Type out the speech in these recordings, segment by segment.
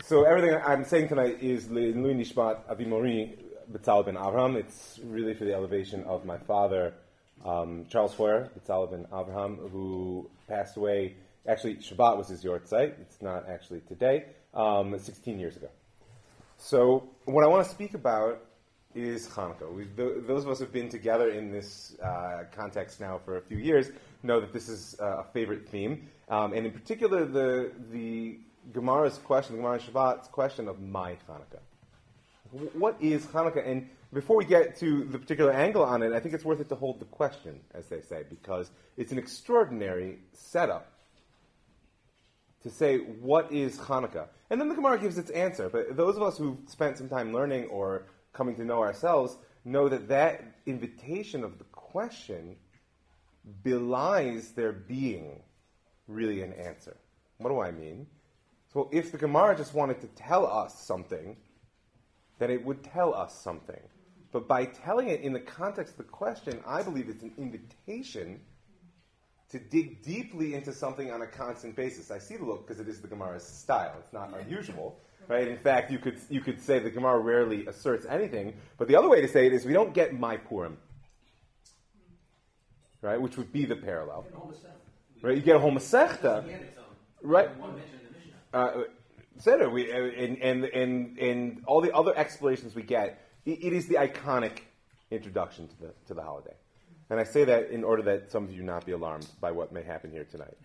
So everything I'm saying tonight is Le'ilui Nishmat Avi Mori Betzalel ben Avraham. It's really for the elevation of my father, Charles Foyer Betzalel ben Avraham, who passed away. Actually, Shabbat was his yortzeit. It's not actually today. 16 years ago. So what I want to speak about is Hanukkah. Those of us who have been together in this context now for a few years know that this is a favorite theme, and in particular the Gemara's question, the Gemara Shabbat's question of my Hanukkah. What is Hanukkah? And before we get to the particular angle on it, I think it's worth it to hold the question, as they say, because it's an extraordinary setup to say, what is Hanukkah? And then the Gemara gives its answer. But those of us who've spent some time learning or coming to know ourselves know that invitation of the question belies there being really an answer. What do I mean? So if the Gemara just wanted to tell us something, then it would tell us something. But by telling it in the context of the question, I believe it's an invitation to dig deeply into something on a constant basis. I see the look because it is the Gemara's style. It's not unusual, right? In fact, you could say the Gemara rarely asserts anything. But the other way to say it is we don't get my Purim, right? Which would be the parallel, right? You get a whole Masechta, right? And all the other explanations we get, it is the iconic introduction to the holiday. And I say that in order that some of you not be alarmed by what may happen here tonight.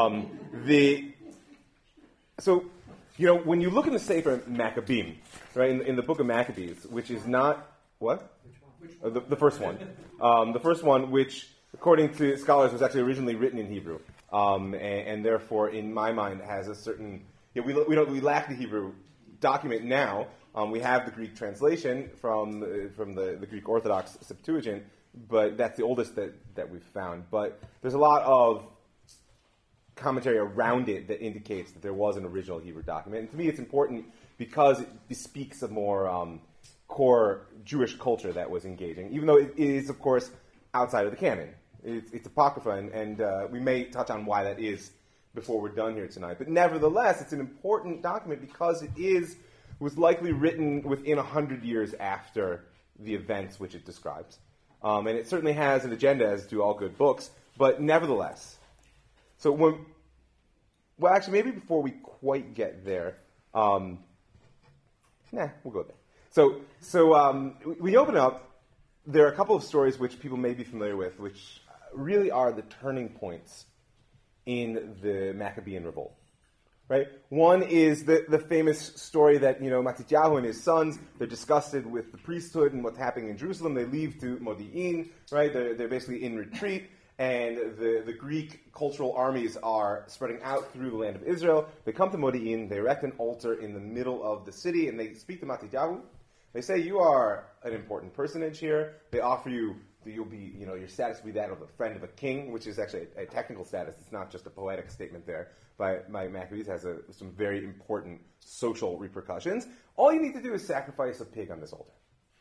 So, when you look in the Sefer Maccabeim, right, in the book of Maccabees, which is not, what? The first one. The first one, which, according to scholars, was actually originally written in Hebrew. And therefore, in my mind, has a certain... we lack the Hebrew document now. We have the Greek translation from the Greek Orthodox Septuagint, but that's the oldest that we've found. But there's a lot of commentary around it that indicates that there was an original Hebrew document. And to me, it's important because it bespeaks a more core Jewish culture that was engaging, even though it is, of course, outside of the canon. It's apocrypha, and we may touch on why that is before we're done here tonight. But nevertheless, it's an important document because it was likely written within 100 years after the events which it describes. And it certainly has an agenda, as do all good books, but nevertheless. So actually, maybe before we quite get there, we'll go there. So we open up, there are a couple of stories which people may be familiar with, which really are the turning points in the Maccabean revolt. Right? One is the famous story that, Matityahu and his sons, they're disgusted with the priesthood and what's happening in Jerusalem. They leave to Modi'in, right? They're basically in retreat, and the Greek cultural armies are spreading out through the land of Israel. They come to Modi'in, they erect an altar in the middle of the city, and they speak to Matityahu. They say, you are an important personage here. They offer you you'll be, your status will be that of a friend of a king, which is actually a technical status. It's not just a poetic statement there. By Maccabees has some very important social repercussions. All you need to do is sacrifice a pig on this altar.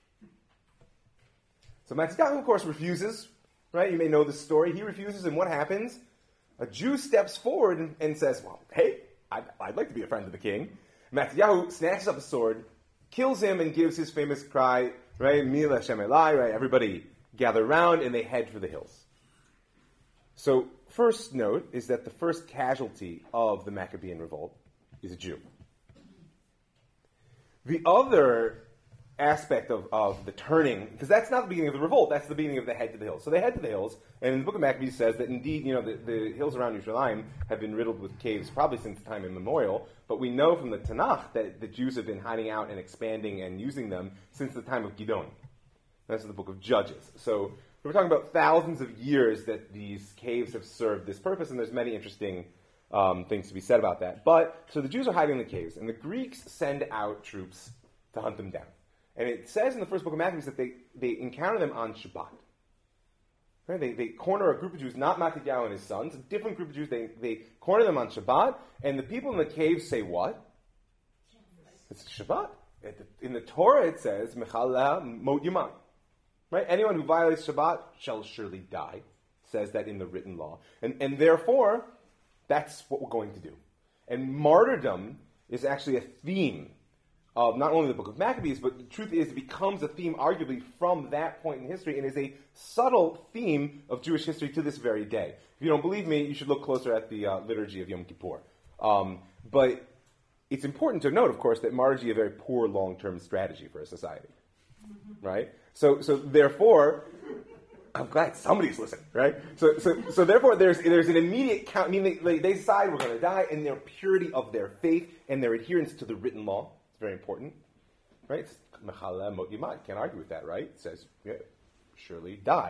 So Matityahu, of course, refuses, right? You may know the story. He refuses, and what happens? A Jew steps forward and says, well, hey, I'd like to be a friend of the king. Matityahu snatches up a sword, kills him, and gives his famous cry, right? Mil Hashem Elai, right? Everybody gather around, and they head for the hills. So, first note is that the first casualty of the Maccabean revolt is a Jew. The other aspect of the turning, because that's not the beginning of the revolt, that's the beginning of the head to the hills. So they head to the hills, and in the book of Maccabees says that indeed, the hills around Yerushalayim have been riddled with caves probably since time immemorial, but we know from the Tanakh that the Jews have been hiding out and expanding and using them since the time of Gidon. That's in the book of Judges. So we're talking about thousands of years that these caves have served this purpose, and there's many interesting things to be said about that. So the Jews are hiding in the caves, and the Greeks send out troops to hunt them down. And it says in the first book of Maccabees that they encounter them on Shabbat. Right? They corner a group of Jews, not Matityahu and his sons, a different group of Jews. They corner them on Shabbat, and the people in the caves say what? It's Shabbat. In the Torah it says, Mechala Mot Yaman. Right? Anyone who violates Shabbat shall surely die. Says that in the written law. And therefore, that's what we're going to do. And martyrdom is actually a theme of not only the book of Maccabees, but the truth is it becomes a theme arguably from that point in history and is a subtle theme of Jewish history to this very day. If you don't believe me, you should look closer at the liturgy of Yom Kippur. But it's important to note, of course, that martyrdom is a very poor long-term strategy for a society, right? So therefore, I'm glad somebody's listening, right? So therefore, there's an immediate count. I mean, they decide we're going to die, and their purity of their faith and their adherence to the written law is very important, right? It's Mechaleh Mot Yimad. Can't argue with that, right? It says, yeah, surely die.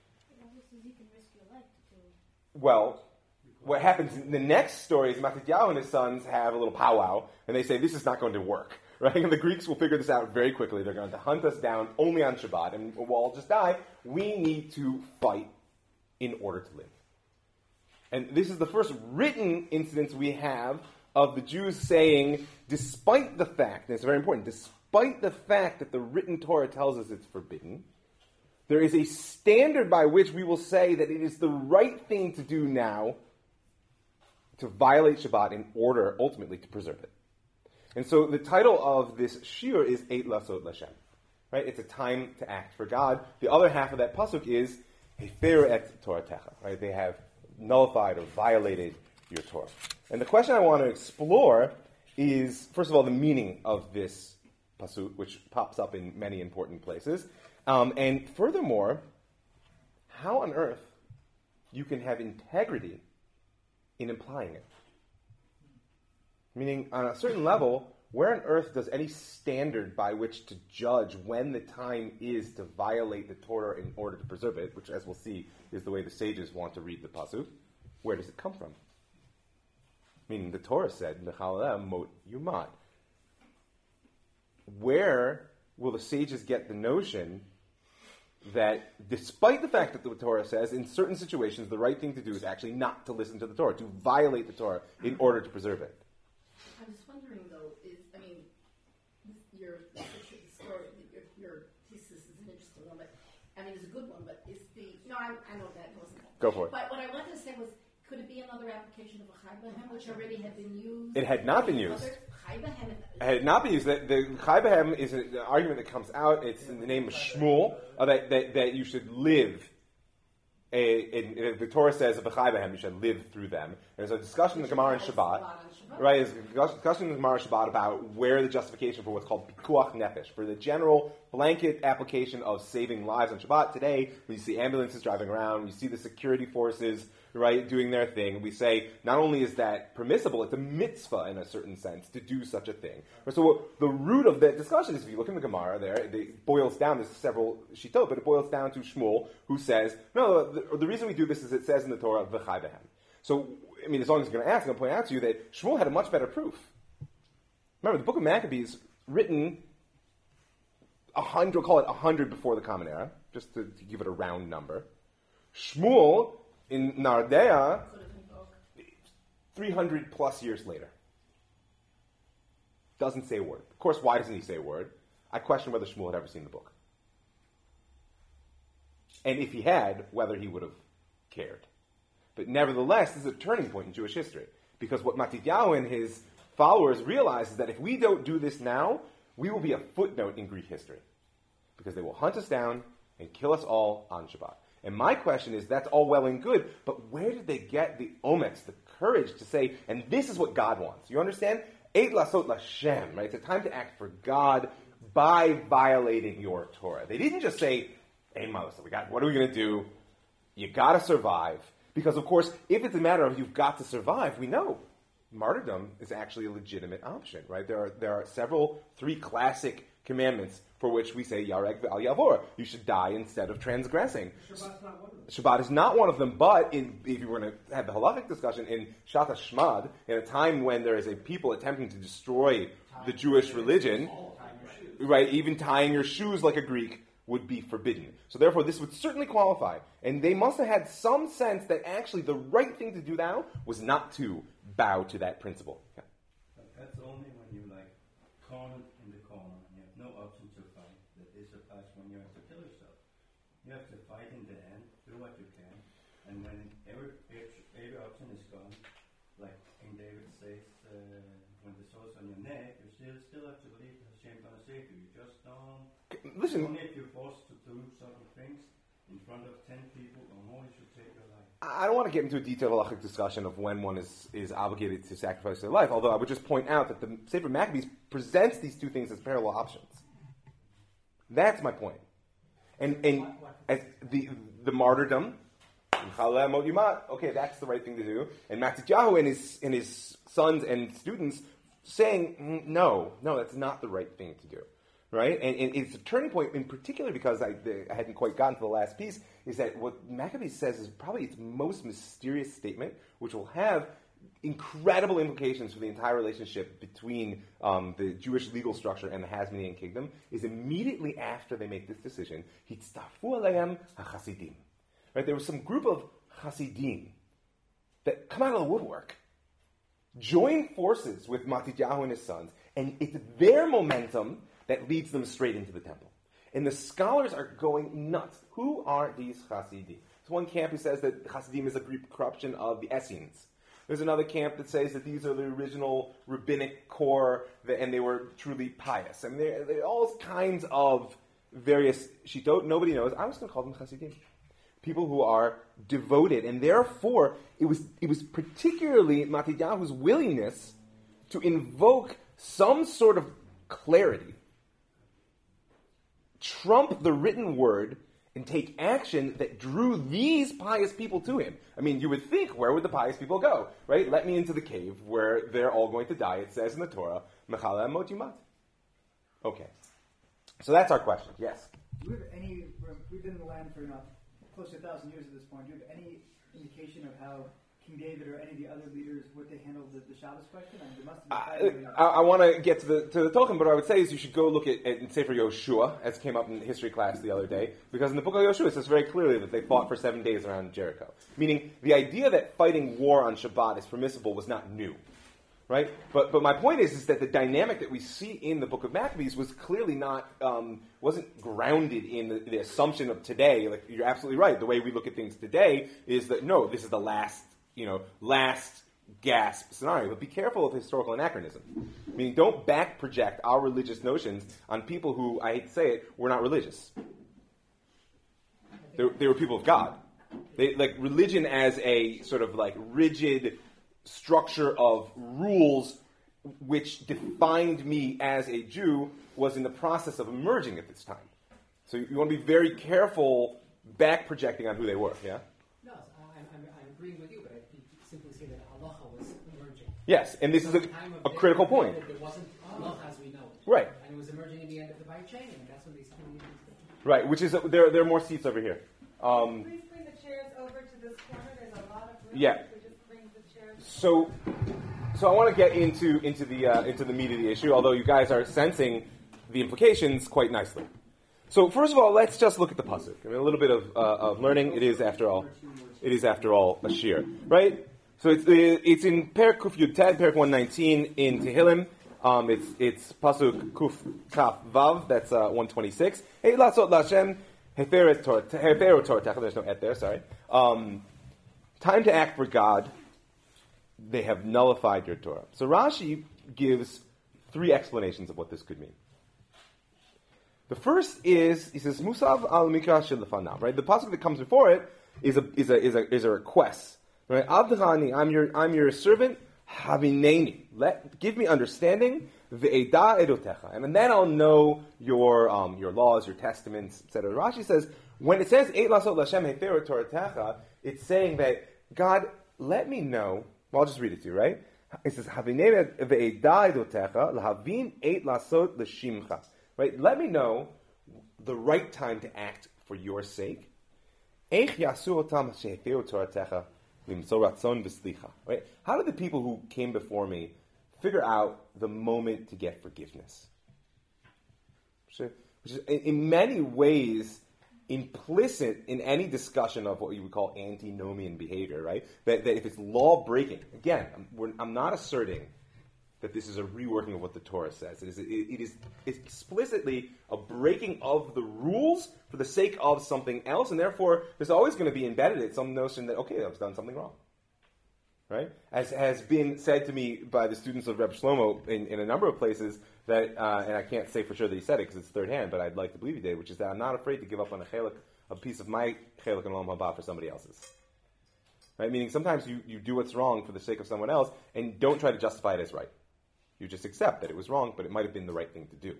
Well, what happens in the next story is Matityahu and his sons have a little powwow, and they say, this is not going to work, right? And the Greeks will figure this out very quickly. They're going to hunt us down only on Shabbat, and we'll all just die. We need to fight in order to live. And this is the first written instance we have of the Jews saying, despite the fact, and it's very important, despite the fact that the written Torah tells us it's forbidden, there is a standard by which we will say that it is the right thing to do now to violate Shabbat in order, ultimately, to preserve it. And so the title of this shiur is Eit Lasot Lashem. Right? It's a time to act for God. The other half of that pasuk is Hefer et Toratecha. Right? They have nullified or violated your Torah. And the question I want to explore is, first of all, the meaning of this pasuk, which pops up in many important places. And furthermore, how on earth you can have integrity in implying it. Meaning, on a certain level, where on earth does any standard by which to judge when the time is to violate the Torah in order to preserve it, which, as we'll see, is the way the sages want to read the pasuk, where does it come from? Meaning, the Torah said, Mechaleh Mot Yumad. Where will the sages get the notion that despite the fact that the Torah says in certain situations the right thing to do is actually not to listen to the Torah, to violate the Torah in order to preserve it? I'm just wondering, though, your thesis is an interesting one, but I mean, it's a good one, but it's I know that wasn't. Go for it. But what I wanted to say was, could it be another application of a Chai B'Hem, which already had been used? It had not been used. Chai B'Hem. It had not been used. The Chai B'Hem is an argument that comes out. It's in the name of Shmuel that you should live. The Torah says of the Chai B'Hem, you should live through them. There's a discussion in the Gemara in Shabbat. Right, there's a discussion in the Gemara Shabbat about where the justification for what's called Pikuach Nefesh, for the general blanket application of saving lives on Shabbat. Today, when you see ambulances driving around, you see the security forces, right, doing their thing, we say, not only is that permissible, it's a mitzvah in a certain sense to do such a thing. So the root of that discussion is, if you look in the Gemara there, it boils down, there's several shitot, but it boils down to Shmuel, who says, no, the reason we do this is it says in the Torah, V'chai B'Hem. So, I mean, as long as you're going to ask, I'm going to point out to you that Shmuel had a much better proof. Remember, the book of Maccabees, written 100, we'll call it 100 before the Common Era, just to give it a round number. Shmuel, in Nardea, 300 plus years later. Doesn't say a word. Of course, why doesn't he say a word? I question whether Shmuel had ever seen the book. And if he had, whether he would have cared. But nevertheless, this is a turning point in Jewish history. Because what Matityahu and his followers realize is that if we don't do this now, we will be a footnote in Greek history. Because they will hunt us down and kill us all on Shabbat. And my question is, that's all well and good, but where did they get the omets, the courage to say, and this is what God wants? You understand? Eit lasot lashem, right? It's a time to act for God by violating your Torah. They didn't just say, hey, Moses, what are we going to do? You got to survive. Because, of course, if it's a matter of you've got to survive, we know martyrdom is actually a legitimate option, right? There are three classic commandments for which we say Yarek Ve'al Yavor. You should die instead of transgressing. Shabbat's not one of them. Shabbat is not one of them, but if you were going to have the halachic discussion in Shat HaShmad, in a time when there is a people attempting to destroy the Jewish religion, right? Even tying your shoes like a Greek would be forbidden. So therefore, this would certainly qualify. And they must have had some sense that actually the right thing to do now was not to bow to that principle. Yeah. But that's only when you cornered in the corner and you have no option to fight. That is a place when you have to kill yourself. You have to fight in the end, do what you can, and when every option is gone, like King David says, when the swords are still have to believe that Hashem is going to save you. You just don't. Listen, Only if you're forced to do certain things in front of 10 people or more, you should take your life. I don't want to get into a detailed halachic discussion of when one is obligated to sacrifice their life, although I would just point out that the Sefer Maccabees presents these two things as parallel options. That's my point. And as the martyrdom, okay, that's the right thing to do. And Matityahu and his sons and students saying, no, that's not the right thing to do. Right? And it's a turning point in particular because I hadn't quite gotten to the last piece, is that what Maccabees says is probably its most mysterious statement, which will have incredible implications for the entire relationship between the Jewish legal structure and the Hasmonean kingdom, is immediately after they make this decision, Hitztafu alehem hachasidim. Right? There was some group of Hasidim that come out of the woodwork, join forces with Matityahu and his sons, and it's their momentum that leads them straight into the temple. And the scholars are going nuts. Who are these Hasidim? There's one camp who says that Hasidim is a Greek corruption of the Essenes. There's another camp that says that these are the original rabbinic core, and they were truly pious. I mean, there are all kinds of various shitot. Nobody knows. I was going to call them Hasidim. People who are devoted. And therefore, it was particularly Matityahu's willingness to invoke some sort of clarity, trump the written word, and take action that drew these pious people to him. I mean, you would think, where would the pious people go? Right? Let me into the cave where they're all going to die. It says in the Torah, Mechala Mot Yumat. Okay. So that's our question. Yes? Do we have any, we've been in the land for close to 1,000 years at this point. Do you have any indication of how King David or any of the other leaders, what they handled the Shabbos question? I mean, there must have I want to get to the Tochen, but what I would say is you should go look at Sefer Yoshua, as came up in history class the other day, because in the book of Yoshua it says very clearly that they fought for 7 days around Jericho. Meaning, the idea that fighting war on Shabbat is permissible was not new. Right? But my point is that the dynamic that we see in the book of Maccabees was clearly not, wasn't grounded in the assumption of today. Like, you're absolutely right. The way we look at things today is that, no, this is the last gasp scenario. But be careful of historical anachronism. Meaning, don't back project our religious notions on people who, I hate to say it, were not religious. They were people of God. Religion as a sort of rigid structure of rules which defined me as a Jew was in the process of emerging at this time. So you want to be very careful back projecting on who they were, yeah? No, I'm agreeing with you, but I simply say that halacha was emerging. Yes, and this is a critical point. There wasn't halacha as we know it. Right. And it was emerging in the end of the Beit She'eni, and that's when these two leaders did. Right, which is, there are more seats over here. Please bring the chairs over to this corner. There's a lot of room. Yeah. So I want to get into the meat of the issue, although you guys are sensing the implications quite nicely. So first of all, let's just look at the pasuk. I mean, a little bit of learning. It is after all a shir, right? So it's in Perek Kuf Yud Tet, Perek 119 in Tehillim. It's pasuk Kuf Kaf Vav. That's 126. Hey, lasot lashem heferet Torah. There's no et there. Sorry. Time to act for God. They have nullified your Torah. So Rashi gives 3 explanations of what this could mean. The first is, he says, Musav al mikra shel, right? The pasuk that comes before it is a request. Right? Avdachani, I'm your servant, havineni. Give me understanding, ve'eda edotecha. And then I'll know your laws, your testaments, etc. Rashi says, when it says, Eit lasot l'Hashem hefer Toratecha, it's saying that, God, let me know. Well, I'll just read it to you, right? It says, "Havinei ve'eda edotecha lahavin eit lasot l'shimcha." Right? Let me know the right time to act for your sake. Eich yasu otam she'hefiru toratecha limso ratzon v'slicha. Right? How did the people who came before me figure out the moment to get forgiveness? Which is in many ways implicit in any discussion of what you would call antinomian behavior, right? That if it's law breaking, again, I'm not asserting that this is a reworking of what the Torah says. It is explicitly a breaking of the rules for the sake of something else, and therefore there's always going to be embedded in some notion that, okay, I've done something wrong. Right? As has been said to me by the students of Reb Shlomo in a number of places, that, and I can't say for sure that he said it because it's third hand, but I'd like to believe he did, which is that I'm not afraid to give up on a piece of my chelik and olam haba for somebody else's. Right? Meaning sometimes you do what's wrong for the sake of someone else and don't try to justify it as right. You just accept that it was wrong, but it might have been the right thing to do.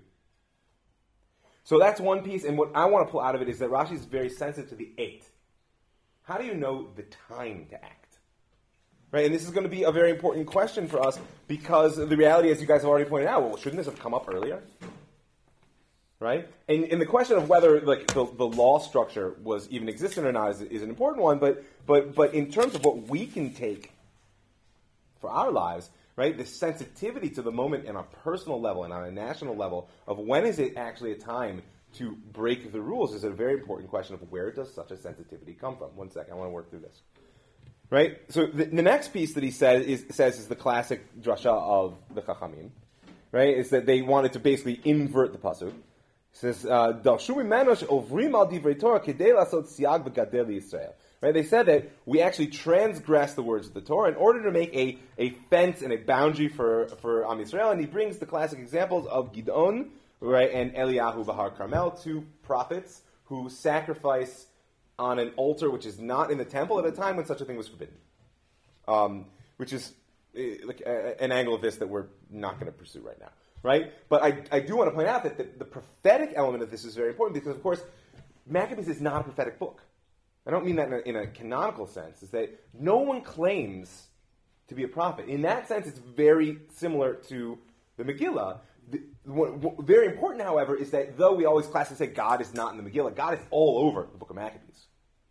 So that's one piece, and what I want to pull out of it is that Rashi is very sensitive to the 8. How do you know the time to act? Right, and this is going to be a very important question for us because the reality, as you guys have already pointed out, well, shouldn't this have come up earlier? Right? And the question of whether the law structure was even existent or not is an important one, but in terms of what we can take for our lives, right, the sensitivity to the moment on a personal level and on a national level of when is it actually a time to break the rules is a very important question of where does such a sensitivity come from. One second, I want to work through this. Right? So the next piece that he says is the classic drasha of the Chachamim. Right? Is that they wanted to basically invert the pasuk. He says, "Darshu mimenu she'ovrim al divrei Torah kedei lasot siag v'gadel Yisrael." Right? They said that we actually transgress the words of the Torah in order to make a fence and a boundary for Am Yisrael. And he brings the classic examples of Gidon, right, and Eliyahu Bahar Carmel, 2 prophets who sacrifice on an altar which is not in the temple at a time when such a thing was forbidden. Which is like an angle of this that we're not going to pursue right now. Right? But I do want to point out that the prophetic element of this is very important because, of course, Maccabees is not a prophetic book. I don't mean that in a canonical sense. Is that no one claims to be a prophet. In that sense, it's very similar to the Megillah. What very important, however, is that though we always classically say God is not in the Megillah, God is all over the book of Maccabees.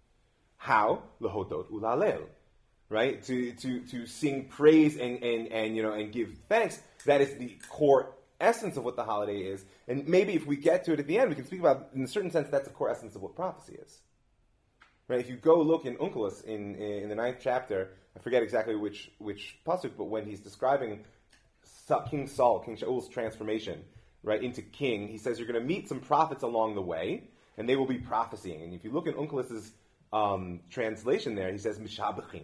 How? Lehodot ulalel. Right? To sing praise and give thanks. That is the core essence of what the holiday is. And maybe if we get to it at the end, we can speak about, in a certain sense, that's the core essence of what prophecy is. Right? If you go look in Onkelos in the 9th chapter, I forget exactly which pasuk, but when he's describing King Saul, King Shaul's transformation, right, into king, he says you're going to meet some prophets along the way, and they will be prophesying. And if you look in Onkelos' translation there, he says mishabachim.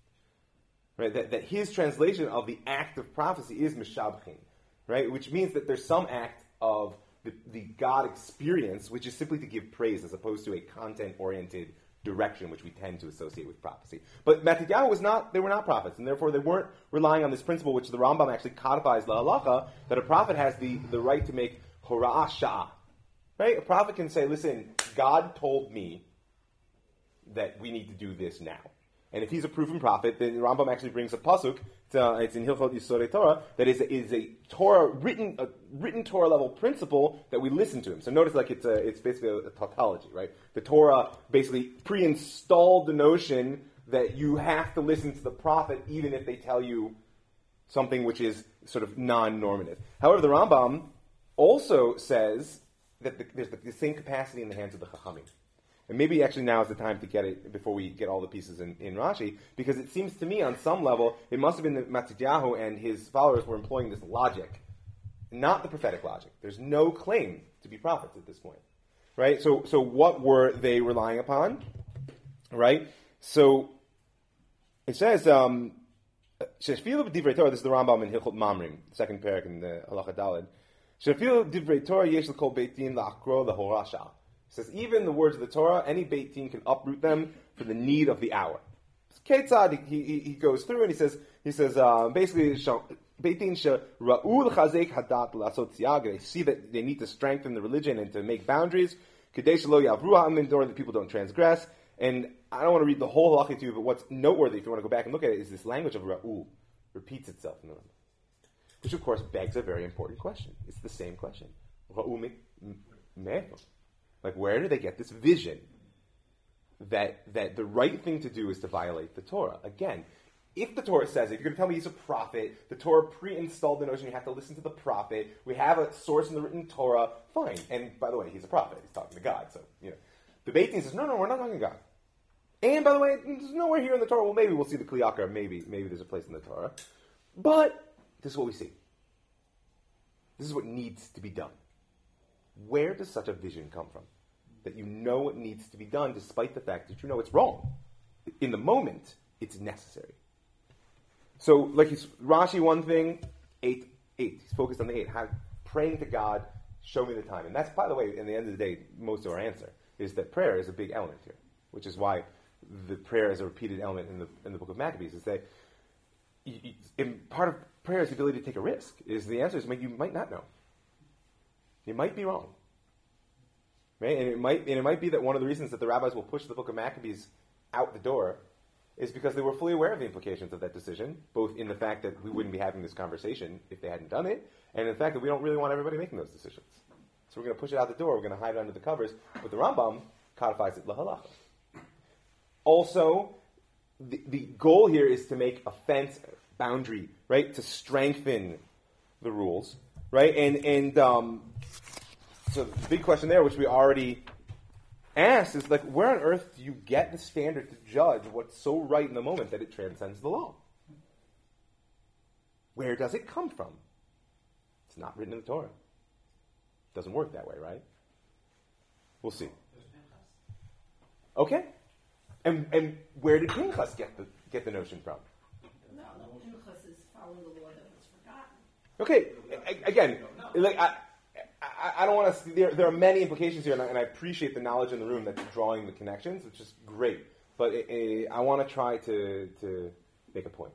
Right? That his translation of the act of prophecy is mishabachim, right? Which means that there's some act of the God experience, which is simply to give praise as opposed to a content-oriented direction which we tend to associate with prophecy. But Matityahu they were not prophets, and therefore they weren't relying on this principle which the Rambam actually codifies la halacha, that a prophet has the right to make hora'ah sha'ah. Right? A prophet can say, listen, God told me that we need to do this now. And if he's a proven prophet, then the Rambam actually brings a pasuk, it's in Hilchot Yisodei Torah, that is a Torah, written Torah level principle that we listen to him. So notice it's basically a tautology, right? The Torah basically pre-installed the notion that you have to listen to the prophet even if they tell you something which is sort of non-normative. However, the Rambam also says that there's the same capacity in the hands of the Chachamim. And maybe actually now is the time to get it before we get all the pieces in Rashi, because it seems to me on some level it must have been that Matityahu and his followers were employing this logic, not the prophetic logic. There's no claim to be prophets at this point, right? So what were they relying upon, right? So it says, "Sheshfilu b'divrei Torah." This is the Rambam in Hilchot Mamrim, second parak in the Halacha Daled. "Sheshfilu b'divrei Torah yesh l'kol beit din la'akro l'horasha." It says, even the words of the Torah, any Beit Din can uproot them for the need of the hour. Ketzad, he goes through and he says basically, Beit Din ra'ul chazek hadat l'asot siag. They see that they need to strengthen the religion and to make boundaries. Kadesh lo yavru ha'amim, that people don't transgress. And I don't want to read the whole halacha to you, but what's noteworthy, if you want to go back and look at it, is this language of ra'ul repeats itself in the Rambam, which of course begs a very important question. It's the same question. Ra'ul me'echo. Like, where do they get this vision that the right thing to do is to violate the Torah? Again, if the Torah says it, if you're going to tell me he's a prophet, the Torah pre-installed the notion you have to listen to the prophet, we have a source in the written Torah, fine. And by the way, he's a prophet. He's talking to God. So, the Beit Din says, no, we're not talking to God. And by the way, there's nowhere here in the Torah. Well, maybe we'll see the Kli Yakar. Maybe there's a place in the Torah. But this is what we see. This is what needs to be done. Where does such a vision come from? That you know what needs to be done despite the fact that you know it's wrong. In the moment, it's necessary. So, like Rashi, one thing, 8. He's focused on the 8. How praying to God, show me the time. And that's, by the way, in the end of the day, most of our answer is that prayer is a big element here, which is why the prayer is a repeated element in the book of Maccabees. Is that part of prayer is the ability to take a risk. Is the answer is you might not know. You might be wrong. Right? And it might be that one of the reasons that the rabbis will push the book of Maccabees out the door is because they were fully aware of the implications of that decision, both in the fact that we wouldn't be having this conversation if they hadn't done it, and in the fact that we don't really want everybody making those decisions. So we're going to push it out the door, we're going to hide it under the covers, but the Rambam codifies it lahalacha. Also, the goal here is to make a fence, boundary, right, to strengthen the rules, right, and so the big question there, which we already asked, is like, where on earth do you get the standard to judge what's so right in the moment that it transcends the law? Where does it come from? It's not written in the Torah. It doesn't work that way, right? We'll see. Okay. And where did Pinchas get the notion from? No, Pinchas is following the law that was forgotten. Okay. Again, like I don't want to. There are many implications here, and I appreciate the knowledge in the room that's drawing the connections, which is great. But I want to try to make a point.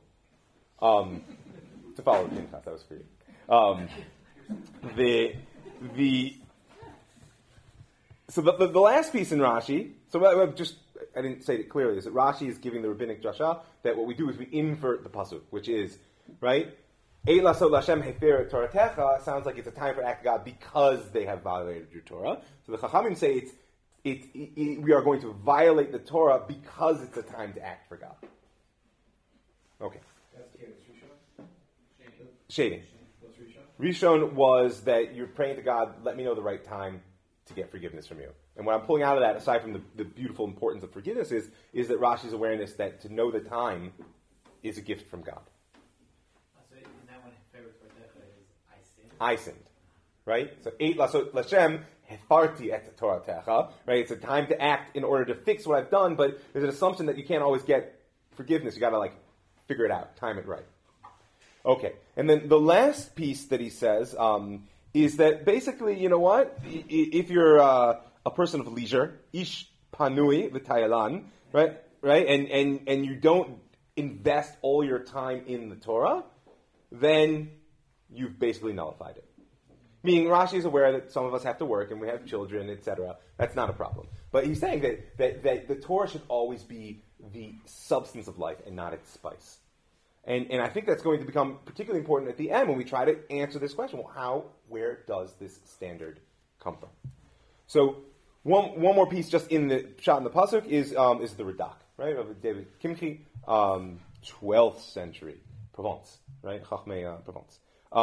To follow Pinchas, that was for you. So the last piece in Rashi. So I didn't say it clearly. Is that Rashi is giving the rabbinic drasha that what we do is we invert the pasuk, which is right. Eit lasot Lashem hefer Toratecha sounds like it's a time for act of God because they have violated your Torah. So the Chachamim say we are going to violate the Torah because it's a time to act for God. Okay. That's Rishon? Shading. What's Rishon? Rishon was that you're praying to God, let me know the right time to get forgiveness from you. And what I'm pulling out of that, aside from the beautiful importance of forgiveness, is that Rashi's awareness that to know the time is a gift from God. I sinned, right? So, Eit lasot Lashem hefarti et Toratecha, right? It's a time to act in order to fix what I've done, but there's an assumption that you can't always get forgiveness. You got to figure it out, time it right. Okay, and then the last piece that he says is that basically, you know what? If you're a person of leisure, ish panui v'tayalan, right, and you don't invest all your time in the Torah, then you've basically nullified it. Meaning Rashi is aware that some of us have to work and we have children, etc. That's not a problem. But he's saying that the Torah should always be the substance of life and not its spice. And I think that's going to become particularly important at the end when we try to answer this question. Well, where does this standard come from? So one more piece just in the shot in the pasuk is the Radak, right, of David Kimchi, 12th century Provence, right, Chachmei Provence.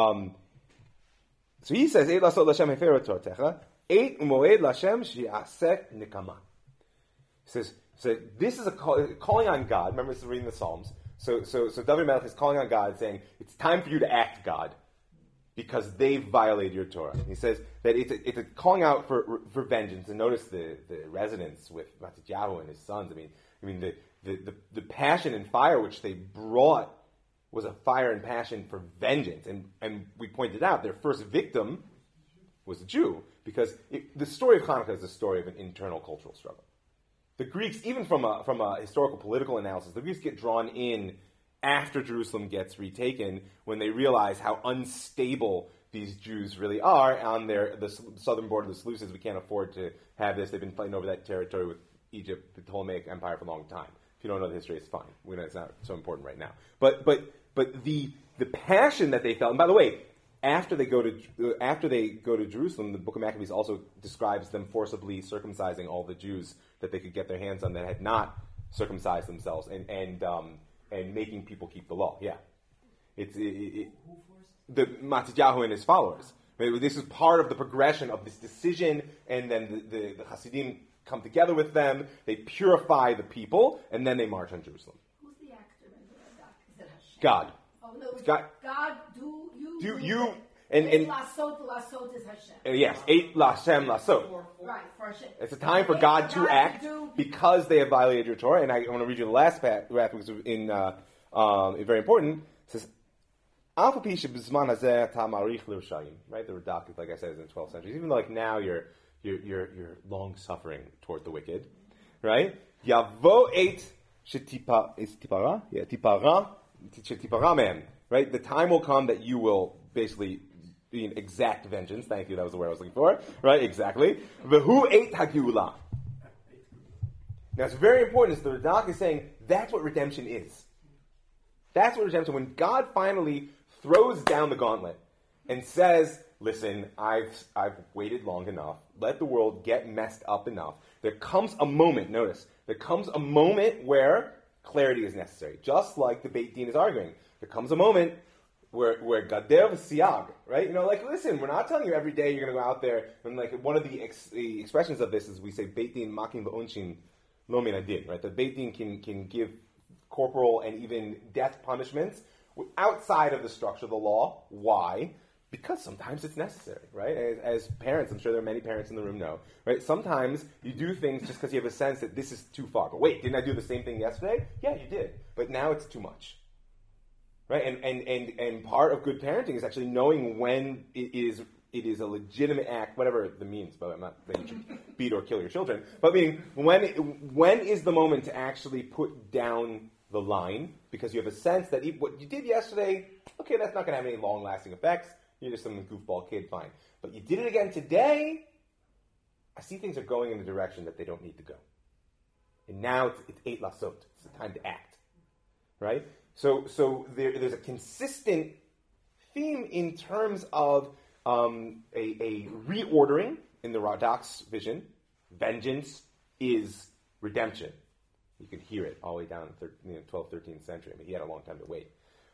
So he says, Eit lasot Lashem hefer Toratecha, Eit umoed Lashem shi'asek nikama. He says, so this is a calling on God. Remember, this is reading the Psalms. So David Melech is calling on God, saying, it's time for you to act, God, because they've violated your Torah. He says that it's a calling out for vengeance. And notice the resonance with Matityahu and his sons. I mean the passion and fire which they brought was a fire and passion for vengeance. And we pointed out their first victim was a Jew, because the story of Hanukkah is a story of an internal cultural struggle. The Greeks, even from a historical political analysis, the Greeks get drawn in after Jerusalem gets retaken when they realize how unstable these Jews really are on the southern border of the Seleucids. We can't afford to have this. They've been fighting over that territory with Egypt, the Ptolemaic Empire, for a long time. If you don't know the history, it's fine. It's not so important right now. But the passion that they felt, and by the way, after they go to Jerusalem, the Book of Maccabees also describes them forcibly circumcising all the Jews that they could get their hands on that had not circumcised themselves, and making people keep the law. Yeah, the Matityahu and his followers. This is part of the progression of this decision, and then the Hasidim come together with them. They purify the people, and then they march on Jerusalem. Who's the actor in the Radak? Is it Hashem? God. Oh no, it's God. God do You and lasot is Hashem. Yes, Eit Lashem Lasot. Right, for Hashem. It's a time for God to act because they have violated your Torah. And I want to read you the last paragraph, because it's very important. It says, Right? The Radak, like I said, is in the 12th century. Even though, like, now you're long suffering toward the wicked, right? Yavo eight tipara man. Right? The time will come that you will basically be in exact vengeance. Thank you, that was the word I was looking for. Right? Exactly. V'hu eight hagiula. Now it's very important. The Radak is saying that's what redemption is. That's what redemption. When God finally throws down the gauntlet and says, "Listen, I've waited long enough. Let the world get messed up enough." There comes a moment. Notice there comes a moment where clarity is necessary, just like the Beit Din is arguing. There comes a moment where gader v'siag, right? Like, listen, we're not telling you every day you're going to go out there and, like, one of the expressions of this is we say Beit Din making v'onshin lo min adin, right? The Beit Din can give corporal and even death punishments outside of the structure of the law. Why? Because sometimes it's necessary, right? As parents, I'm sure there are many parents in the room know, right? Sometimes you do things just because you have a sense that this is too far. But wait, didn't I do the same thing yesterday? Yeah, you did. But now it's too much. Right? And part of good parenting is actually knowing when it is a legitimate act, whatever the means, but I'm not saying you should beat or kill your children. But meaning, when is the moment to actually put down the line? Because you have a sense that what you did yesterday, okay, that's not going to have any long-lasting effects. You're just some goofball kid, fine. But you did it again today, I see things are going in the direction that they don't need to go. And now it's eight lasot. It's the time to act. Right? So there's a consistent theme in terms of a reordering in the Radak's vision. Vengeance is redemption. You can hear it all the way down in the 12th, 13th century. I mean, he had a long time to wait.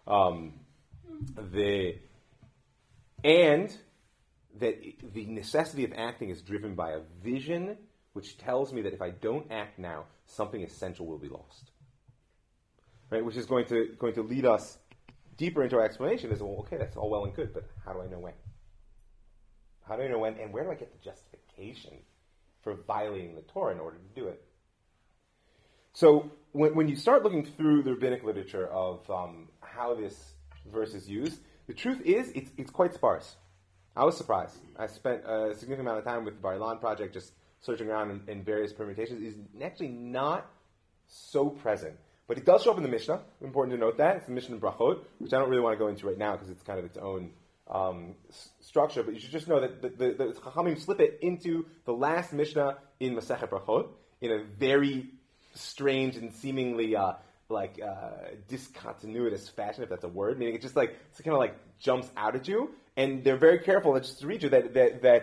And that the necessity of acting is driven by a vision which tells me that if I don't act now, something essential will be lost. Right? Which is going to lead us deeper into our explanation is, well, okay, that's all well and good, but how do I know when? How do I know when, and where do I get the justification for violating the Torah in order to do it? So when you start looking through the rabbinic literature of how this verse is used, the truth is it's quite sparse. I was surprised. I spent a significant amount of time with the Bar Ilan project just searching around in various permutations. It's actually not so present. But it does show up in the Mishnah. Important to note that. It's the Mishnah in Brachot, which I don't really want to go into right now because it's kind of its own structure. But you should just know that the Chachamim slip it into the last Mishnah in Masechet Brachot in a very strange and seemingly discontinuous fashion, if that's a word. Meaning it just like it kind of like jumps out at you, and they're very careful just to read you that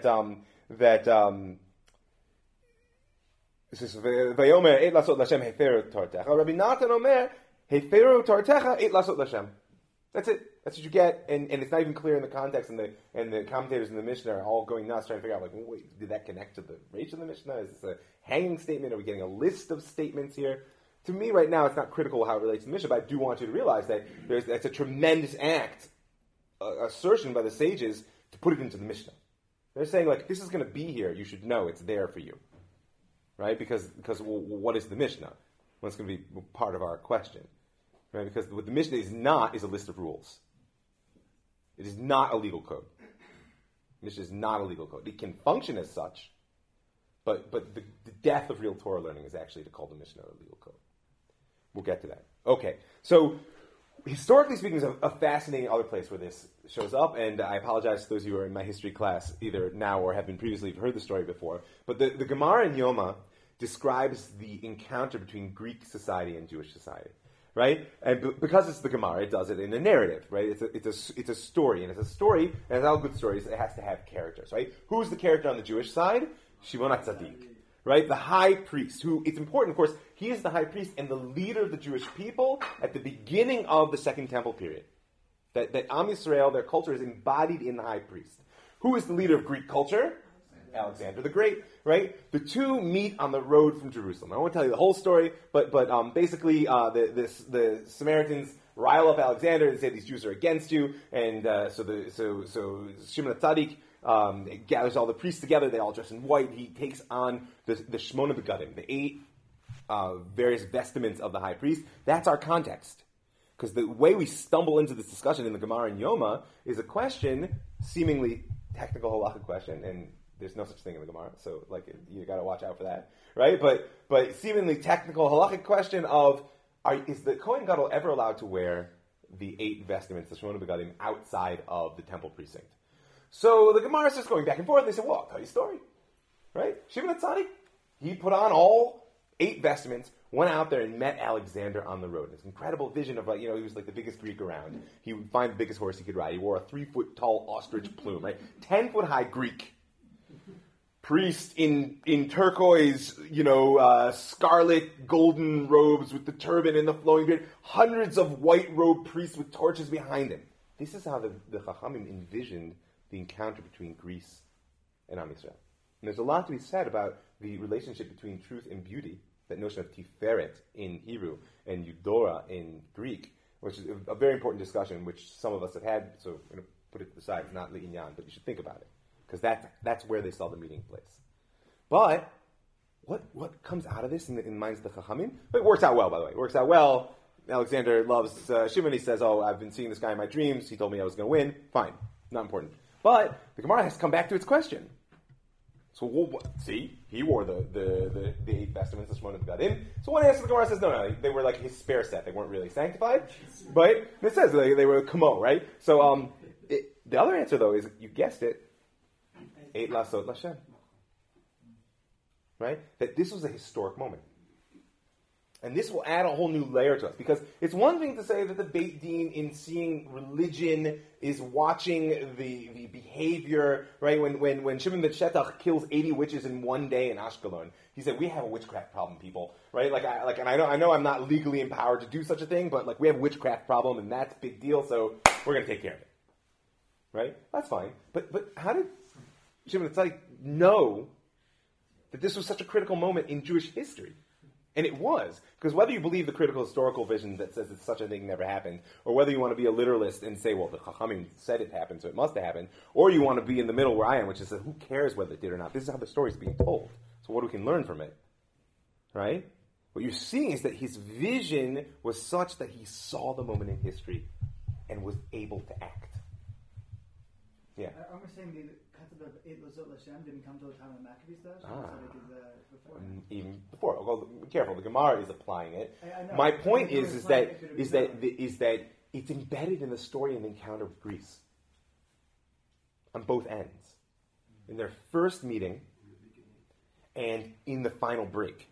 this is Vayomer eight lasot Lashem heferu tortecha. Rabbi Natan Omer heferu tortecha eight lasot Lashem. That's it. That's what you get, and it's not even clear in the context, and the commentators in the Mishnah are all going nuts trying to figure out, like, well, wait, did that connect to the Reish of the Mishnah? Is this a hanging statement? Are we getting a list of statements here? To me, right now, it's not critical how it relates to the Mishnah, but I do want you to realize that that's a tremendous act, assertion by the sages to put it into the Mishnah. They're saying, like, this is going to be here. You should know it's there for you, right? Because what is the Mishnah? Well, it's going to be part of our question, right? Because what the Mishnah is not is a list of rules. It is not a legal code. Mishnah is not a legal code. It can function as such, but the death of real Torah learning is actually to call the Mishnah a legal code. We'll get to that. Okay, so historically speaking, is a fascinating other place where this shows up, and I apologize to those of you who are in my history class, either now or have been previously heard the story before. But the Gemara in Yoma describes the encounter between Greek society and Jewish society. Right? And because it's the Gemara, it does it in a narrative, right? It's a story, and it's a story, and as all good stories, it has to have characters, right? Who's the character on the Jewish side? Shimon HaTzadik, right? The high priest, who, it's important, of course, he is the high priest and the leader of the Jewish people at the beginning of the Second Temple period. That Am Yisrael, their culture, is embodied in the high priest. Who is the leader of Greek culture? Alexander the Great, right? The two meet on the road from Jerusalem. I won't tell you the whole story, but basically the Samaritans rile up Alexander and say these Jews are against you, and so Shimon HaTzadik gathers all the priests together. They all dress in white. He takes on the Shmona Begadim, the 8 various vestments of the high priest. That's our context. Because the way we stumble into this discussion in the Gemara and Yoma is a question, seemingly technical halachic question, and there's no such thing in the Gemara, so you got to watch out for that, right? But seemingly technical halachic question of is the Kohen Gadol ever allowed to wear the 8 vestments, the Shmona Begadim, outside of the temple precinct? So the Gemara is just going back and forth. They said, well, I'll tell you a story, right? Shimon HaTzadik, he put on all 8 vestments, went out there and met Alexander on the road. This incredible vision of, he was like the biggest Greek around. He would find the biggest horse he could ride. He wore a 3-foot-tall ostrich plume, right? 10-foot-high Greek. Priest in turquoise, scarlet golden robes with the turban and the flowing beard. Hundreds of white-robed priests with torches behind him. This is how the Chachamim envisioned the encounter between Greece and Am Yisrael. And there's a lot to be said about the relationship between truth and beauty, that notion of tiferet in Hebrew and eudora in Greek, which is a very important discussion, which some of us have had, so I'm going to put it to the side. It's not li'inyan, but you should think about it, because that's where they saw the meeting place. But what comes out of this in the minds of the Chachamim? It works out well, by the way. It works out well. Alexander loves Shimon. He says, I've been seeing this guy in my dreams. He told me I was going to win. Fine. Not important. But the Gemara has to come back to its question. So, see, he wore the 8 vestments, the Shmona Begadim. So one answer the Gemara says, no, they were like his spare set. They weren't really sanctified. But it says they were kamo, right? So the other answer, though, is, you guessed it, 8 lasot Lashem. Right? That this was a historic moment. And this will add a whole new layer to us. Because it's one thing to say that the Beit Din, in seeing religion, is watching the behavior, right? When Shimon ben Shetach kills 80 witches in one day in Ashkelon, he said, we have a witchcraft problem, people. Right? And I know I'm not legally empowered to do such a thing, but we have a witchcraft problem, and that's a big deal, so we're going to take care of it. Right? That's fine. But how did Shimon HaTzadik know that this was such a critical moment in Jewish history? And it was, because whether you believe the critical historical vision that says that such a thing never happened, or whether you want to be a literalist and say, well, the Chachamim said it happened, so it must have happened, or you want to be in the middle where I am, which is that who cares whether it did or not? This is how the story is being told. So what we can learn from it, right? What you're seeing is that his vision was such that he saw the moment in history and was able to act. Yeah. Aren't we saying the concept of 8 Lazot Lashem didn't come till the time of Maccabees, though? Before. Even before. Well, be careful. The Gemara is applying it. I know. My point is that it's embedded in the story and the encounter with Greece on both ends, in their first meeting and in the final break.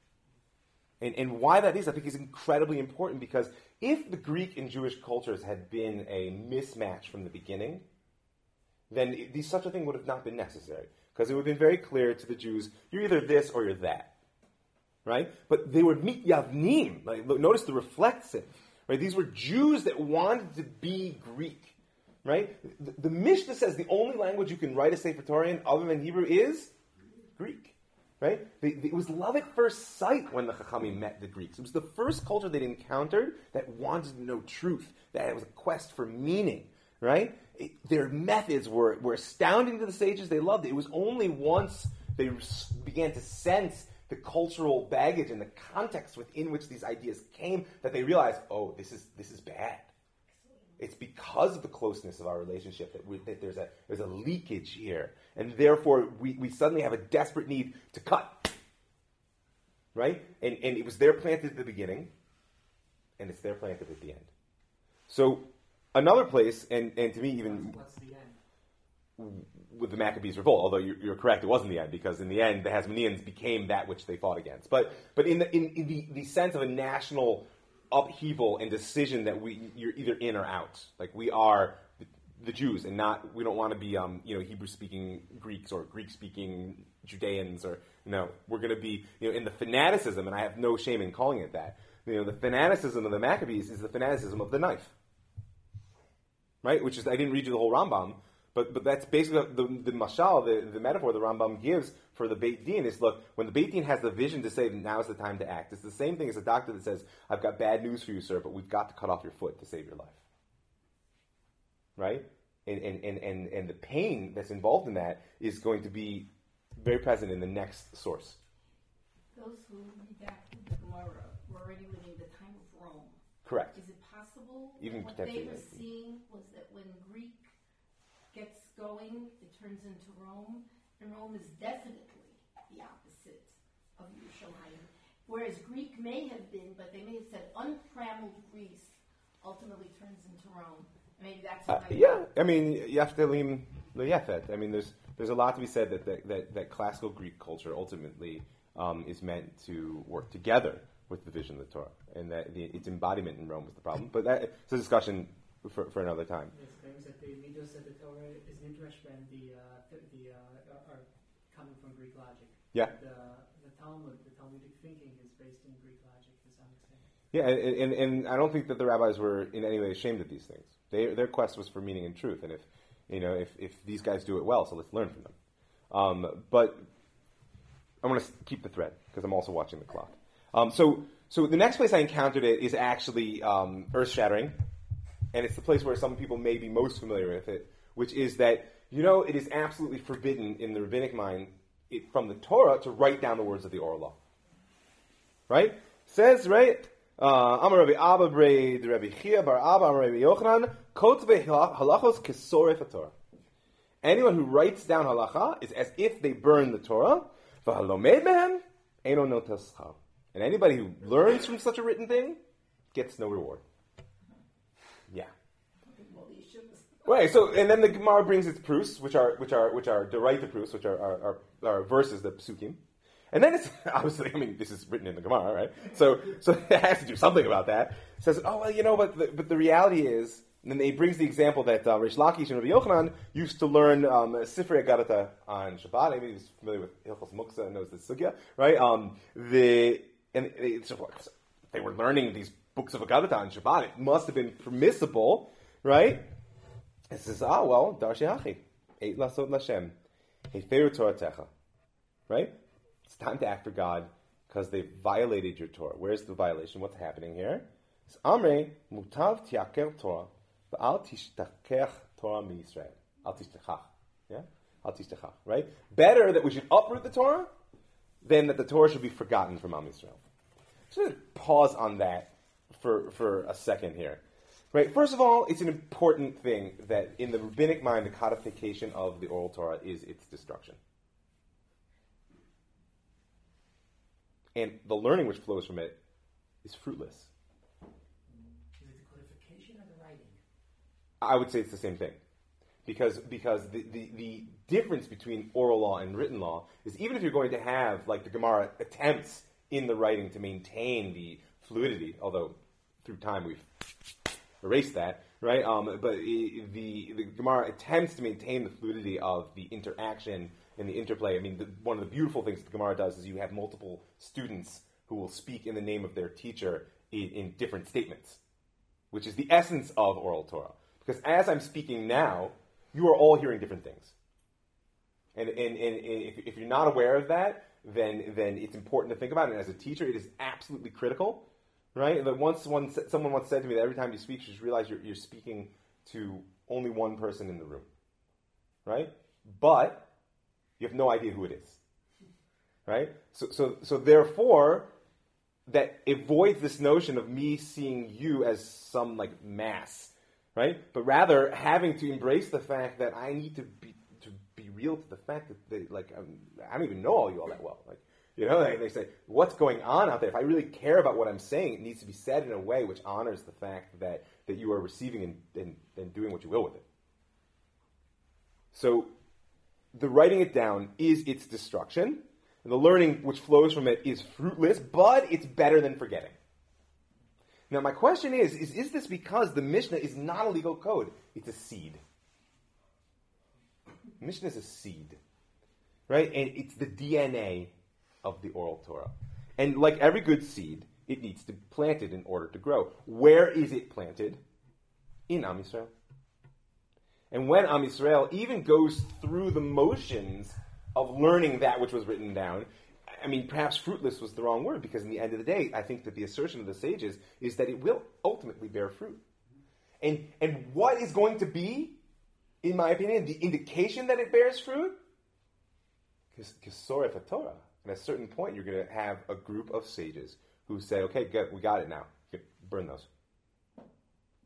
And why that is, I think, is incredibly important, because if the Greek and Jewish cultures had been a mismatch from the beginning, then such a thing would have not been necessary. Because it would have been very clear to the Jews, you're either this or you're that. Right? But they were mityavnim. Notice the reflexive. Right? These were Jews that wanted to be Greek. Right? The Mishnah says the only language you can write a Sefer Torah in other than Hebrew is Greek. Right? It was love at first sight when the Chachamim met the Greeks. It was the first culture they'd encountered that wanted to know truth. That it was a quest for meaning. Right? Their methods were astounding to the sages. They loved it. It was only once they began to sense the cultural baggage and the context within which these ideas came that they realized, oh, this is bad. It's because of the closeness of our relationship that there's a leakage here, and therefore we suddenly have a desperate need to cut. Right? And it was there planted at the beginning, and it's there planted at the end. So another place, and to me even what's the end? With the Maccabees revolt, although you're correct, it wasn't the end, because in the end the Hasmoneans became that which they fought against. But in the sense of a national upheaval and decision that you're either in or out. Like we are the Jews, and we don't want to be Hebrew speaking Greeks or Greek speaking Judeans, or we're going to be in the fanaticism, and I have no shame in calling it that. The fanaticism of the Maccabees is the fanaticism of the knife. Right? Which is, I didn't read you the whole Rambam, but that's basically the mashal, the metaphor the Rambam gives for the Beit Din is, look, when the Beit Din has the vision to say now's the time to act, it's the same thing as a doctor that says, I've got bad news for you, sir, but we've got to cut off your foot to save your life. Right? And the pain that's involved in that is going to be very present in the next source. Those who redacted the Gemara were already living the time of Rome. Correct. Is it possible possible Even that what potentially, they were like- seeing was that when Greek gets going, it turns into Rome, and Rome is definitely the opposite of Yerushalayim. Whereas Greek may have been, but they may have said untrammeled Greece ultimately turns into Rome. Maybe that's Yeah, I mean, Yaftelim Leyefet. I mean, there's a lot to be said that classical Greek culture ultimately is meant to work together with the vision of the Torah, and that its embodiment in Rome was the problem. But it's a discussion for another time. It claims that the Midos of the Torah is midrash and are coming from Greek logic. Yeah. The Talmud, the Talmudic thinking is based in Greek logic to some extent. Yeah, and I don't think that the rabbis were in any way ashamed of these things. Their quest was for meaning and truth, and if these guys do it well, so let's learn from them. But I want to keep the thread because I'm also watching the clock. So the next place I encountered it is actually earth-shattering, and it's the place where some people may be most familiar with it, which is that it is absolutely forbidden in the rabbinic mind from the Torah to write down the words of the oral law. Right? Says, right? Amar Rabbi Abba Braid, Rabbi Chia Bar Abba, Amar Rabbi Yochanan, Kotzve halachos kesoref haTorah. Anyone who writes down halacha is as if they burn the Torah. V'halomed mehem eino notas schar. And anybody who learns from such a written thing gets no reward. Yeah. Right. So, and then the Gemara brings its proofs, which are deraita proofs, which are verses, the psukim. And then it's obviously, I mean, this is written in the Gemara, right? So it has to do something about that. It says, oh well, but the reality is, and then he brings the example that Rish Lakish and Rabbi Yochanan used to learn Sifrei Agadata on Shabbat. Maybe he's familiar with Hilchos Muksa and knows the sugya, right? They were learning these books of Agadata on Shabbat. It must have been permissible, right? It says, well, Darshi Hachi, Eit Lasot Lashem, Heferu Toratecha, right? It's time to act for God because they violated your Torah. Where's the violation? What's happening here? It's Amrei Mutav Tiaker Torah, Al Tishtachech Torah Yisrael. Al Tishtachach, yeah, Al Tishtachach, right? Better that we should uproot the Torah than that the Torah should be forgotten from Am Yisrael. Just pause on that for a second here. Right. First of all, it's an important thing that in the rabbinic mind, the codification of the oral Torah is its destruction. And the learning which flows from it is fruitless. Is it the codification or the writing? I would say it's the same thing. Because the difference between oral law and written law is even if you're going to have, like the Gemara attempts in the writing to maintain the fluidity, although through time we've erased that, right? But the Gemara attempts to maintain the fluidity of the interaction and the interplay. I mean, one of the beautiful things that the Gemara does is you have multiple students who will speak in the name of their teacher in different statements, which is the essence of oral Torah. Because as I'm speaking now, you are all hearing different things. And if you're not aware of that, then it's important to think about it. And as a teacher, it is absolutely critical. Right? That someone once said to me that every time you speak, you should realize you're speaking to only one person in the room. Right? But you have no idea who it is. Right? So therefore, that avoids this notion of me seeing you as some like mass. Right? But rather having to embrace the fact that I need to be real to the fact that I don't even know all you all that well. They say, what's going on out there? If I really care about what I'm saying, it needs to be said in a way which honors the fact that you are receiving and doing what you will with it. So, the writing it down is its destruction, and the learning which flows from it is fruitless, but it's better than forgetting. Now, my question is this because the Mishnah is not a legal code? It's a seed. Mishnah is a seed, right? And it's the DNA of the oral Torah. And like every good seed, it needs to be planted in order to grow. Where is it planted? In Am Yisrael. And when Am Yisrael even goes through the motions of learning that which was written down, I mean, perhaps fruitless was the wrong word, because in the end of the day, I think that the assertion of the sages is that it will ultimately bear fruit. And what is going to be, in my opinion, the indication that it bears fruit? Kesoref haTorah. At a certain point, you're going to have a group of sages who say, okay, good, we got it now. Burn those.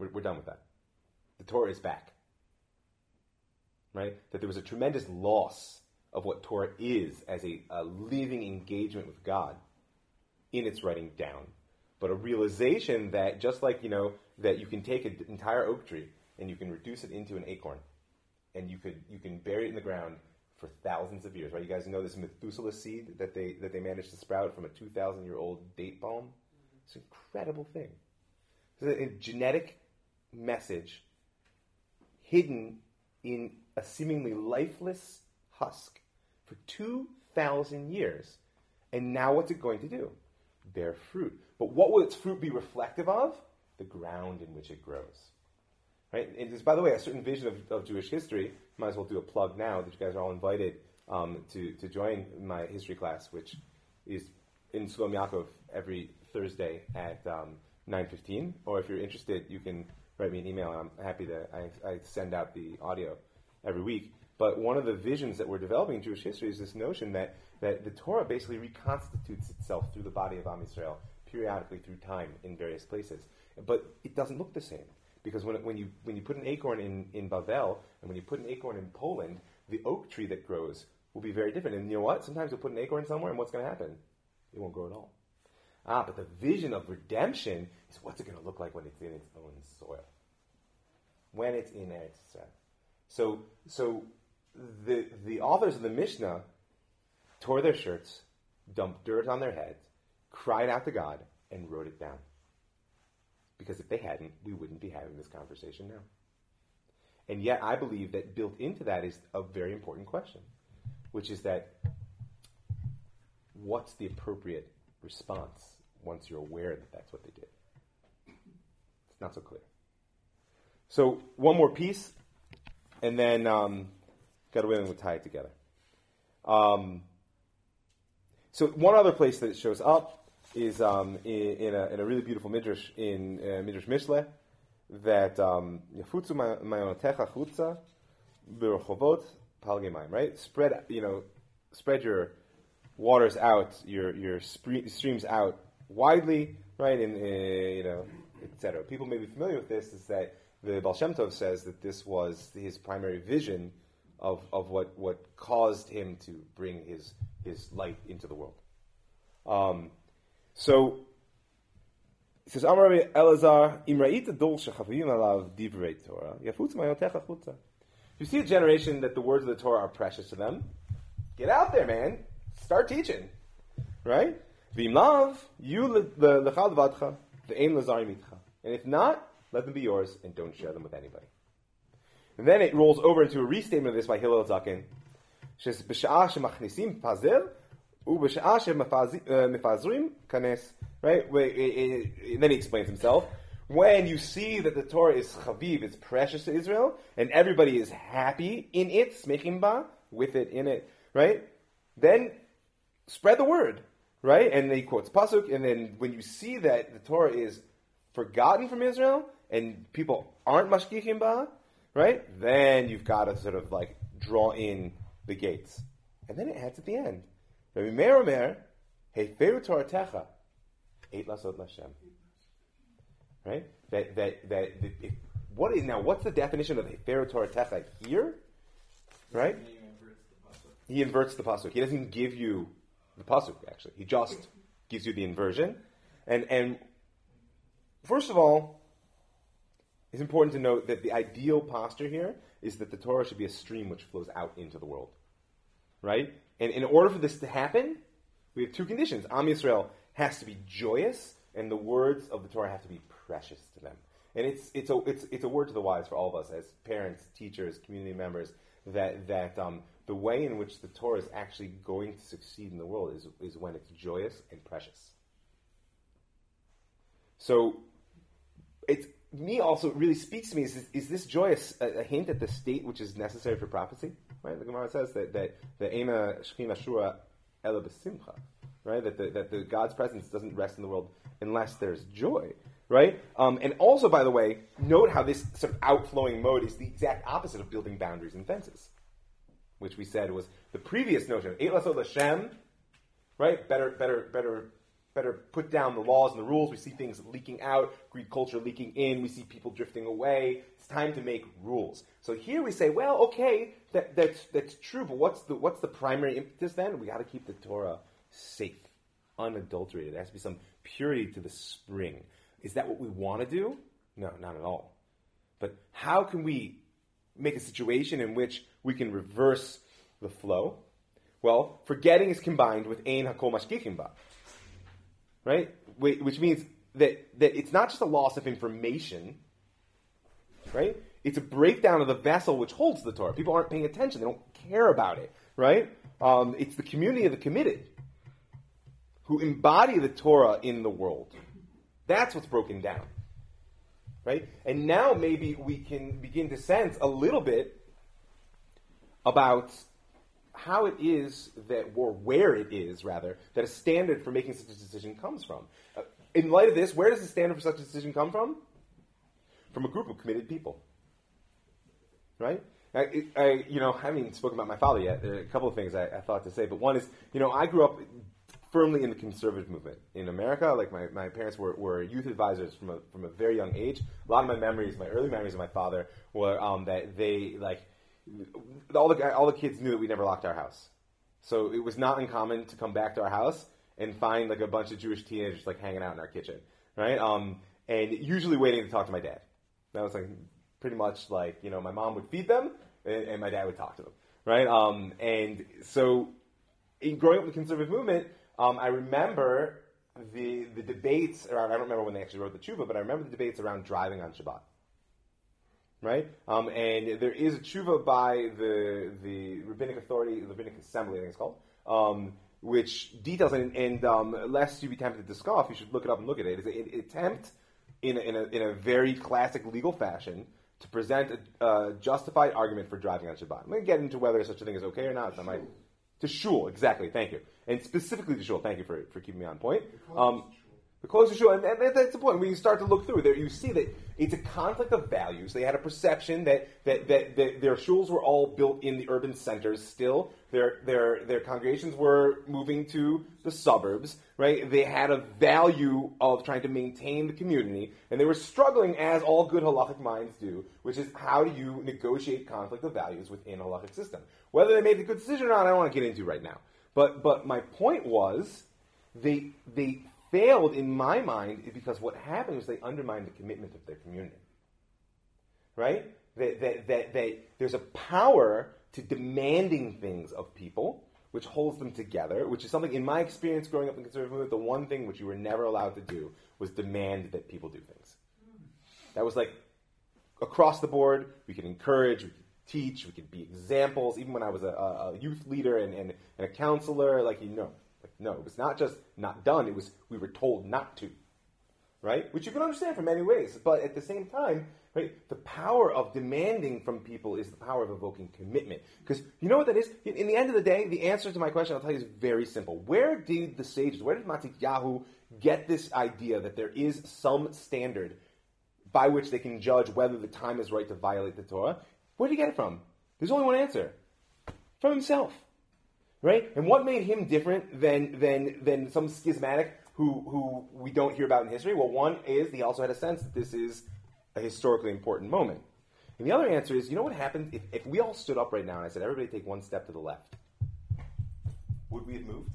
We're done with that. The Torah is back. Right? That there was a tremendous loss of what Torah is as a living engagement with God in its writing down. But a realization that just like, that you can take an entire oak tree and you can reduce it into an acorn, and you can bury it in the ground for thousands of years, right? You guys know this Methuselah seed that they managed to sprout from a 2,000-year-old date palm? It's an incredible thing. It's a genetic message hidden in a seemingly lifeless husk for 2,000 years. And now what's it going to do? Bear fruit. But what will its fruit be reflective of? The ground in which it grows. Right? And there's, by the way, a certain vision of Jewish history. Might as well do a plug now that you guys are all invited to join my history class, which is in Shlom Yaakov every Thursday at 9:15. Or if you're interested, you can write me an email. I'm happy to I send out the audio every week. But one of the visions that we're developing in Jewish history is this notion that the Torah basically reconstitutes itself through the body of Am Yisrael, periodically through time in various places. But it doesn't look the same. Because when you put an acorn in Bavel, and when you put an acorn in Poland, the oak tree that grows will be very different. And you know what? Sometimes you'll put an acorn somewhere, and what's going to happen? It won't grow at all. But the vision of redemption is what's it going to look like when it's in its own soil. When it's in Eretz Yisrael. So the authors of the Mishnah tore their shirts, dumped dirt on their heads, cried out to God, and wrote it down. Because if they hadn't, we wouldn't be having this conversation now. And yet I believe that built into that is a very important question, which is that what's the appropriate response once you're aware that that's what they did? It's not so clear. So one more piece, and then God willing, we'll tie it together. So one other place that it shows up is in a really beautiful midrash in Midrash Mishle that Yafutzu mayonotecha chutza b'rechovot palgemayim, right? Spread your waters out, your streams out widely, right? And etc. People may be familiar with this. Is that the Baal Shem Tov says that this was his primary vision of what caused him to bring his light into the world. So it says, Amar Rabbi Elazar, Imra'ita dol shechavim alav divrei Torah, yafutz mayotecha chutza. You see a generation that the words of the Torah are precious to them. Get out there, man. Start teaching. Right? V'im lav, you lechad vadcha, v'eim lazari mitcha. And if not, let them be yours and don't share them with anybody. And then it rolls over into a restatement of this by Hillel Zaken. Shes b'sha'ah shemachnisim pazel, u'b'sha'ah shemefazrim kanes. Right? And then he explains himself. When you see that the Torah is chaviv, it's precious to Israel, and everybody is happy in it, smechim ba, with it, in it, right? Then spread the word, right? And then he quotes pasuk, and then when you see that the Torah is forgotten from Israel, and people aren't mashgichim ba, right? Then you've got to sort of like draw in the gates. And then it adds at the end. Rabbi Meir Omer, Heiferu Toratecha, Eit Lasod Lashem. Right? What's the definition of Heiferu Toratecha here? Right? He inverts the pasuk. He doesn't give you the pasuk, actually. He just gives you the inversion. And first of all, it's important to note that the ideal posture here is that the Torah should be a stream which flows out into the world. Right? And in order for this to happen, we have two conditions. Am Yisrael has to be joyous, and the words of the Torah have to be precious to them. And it's a word to the wise for all of us as parents, teachers, community members, that the way in which the Torah is actually going to succeed in the world is when it's joyous and precious. So it really speaks to me. Is this joyous a hint at the state which is necessary for prophecy? Right? The Gemara says that Ema Shechina Shura Ela B'Simcha, right? That the God's presence doesn't rest in the world unless there's joy, right? And also, by the way, note how this sort of outflowing mode is the exact opposite of building boundaries and fences, which we said was the previous notion. Eit Lasod Lashem, right? Better better put down the laws and the rules. We see things leaking out, Greek culture leaking in. We see people drifting away. It's time to make rules. So here we say, well, okay, that's true, but what's the primary impetus then? We got to keep the Torah safe, unadulterated. There has to be some purity to the spring. Is that what we want to do? No, not at all. But how can we make a situation in which we can reverse the flow? Well, forgetting is combined with ein hakol mashkichim ba, right? Which means that it's not just a loss of information, right? It's a breakdown of the vessel which holds the Torah. People aren't paying attention. They don't care about it, right? It's the community of the committed who embody the Torah in the world. That's what's broken down, right? And now maybe we can begin to sense a little bit about how it is that, or where it is, rather, that a standard for making such a decision comes from. In light of this, where does the standard for such a decision come from? From a group of committed people, right? I haven't even spoken about my father yet. There are a couple of things I thought to say, but one is, I grew up firmly in the conservative movement in America. Like my parents were youth advisors from a very young age. A lot of my early memories of my father were that they all the kids knew that we never locked our house. So it was not uncommon to come back to our house and find like a bunch of Jewish teenagers like hanging out in our kitchen, right? And usually waiting to talk to my dad. That was like pretty much like, my mom would feed them and my dad would talk to them, right? And so in growing up in the conservative movement, I remember the debates around, I don't remember when they actually wrote the tshuva, but I remember the debates around driving on Shabbat. Right? And there is a tshuva by the Rabbinic Authority, the Rabbinic Assembly, I think it's called, which details, and lest you be tempted to scoff, you should look it up and look at it. It's an attempt in a very classic legal fashion to present a justified argument for driving on Shabbat. I'm going to get into whether such a thing is okay or not. To shul, exactly, thank you. And specifically to shul, thank you for keeping me on point. The closer shul, and that's the point. When you start to look through there, you see that it's a conflict of values. They had a perception that their shuls were all built in the urban centers still. Their congregations were moving to the suburbs, right? They had a value of trying to maintain the community, and they were struggling, as all good halachic minds do, which is how do you negotiate conflict of values within a halachic system. Whether they made a good decision or not, I don't want to get into right now. But my point was, they failed in my mind because what happened was they undermined the commitment of their community. Right? There's a power to demanding things of people, which holds them together, which is something, in my experience growing up in the conservative movement, the one thing which you were never allowed to do was demand that people do things. That was like, across the board, we could encourage, we could teach, we could be examples. Even when I was a youth leader and a counselor, no, it was not just not done, it was we were told not to, right? Which you can understand for many ways, but at the same time, right, the power of demanding from people is the power of evoking commitment. Because you know what that is? In the end of the day, the answer to my question, I'll tell you, is very simple. Where did the sages, where did Matityahu get this idea that there is some standard by which they can judge whether the time is right to violate the Torah? Where did he get it from? There's only one answer. From himself. Right? And what made him different than some schismatic who we don't hear about in history? Well, one is he also had a sense that this is a historically important moment. And the other answer is, you know what happened if we all stood up right now and I said, everybody take one step to the left? Would we have moved?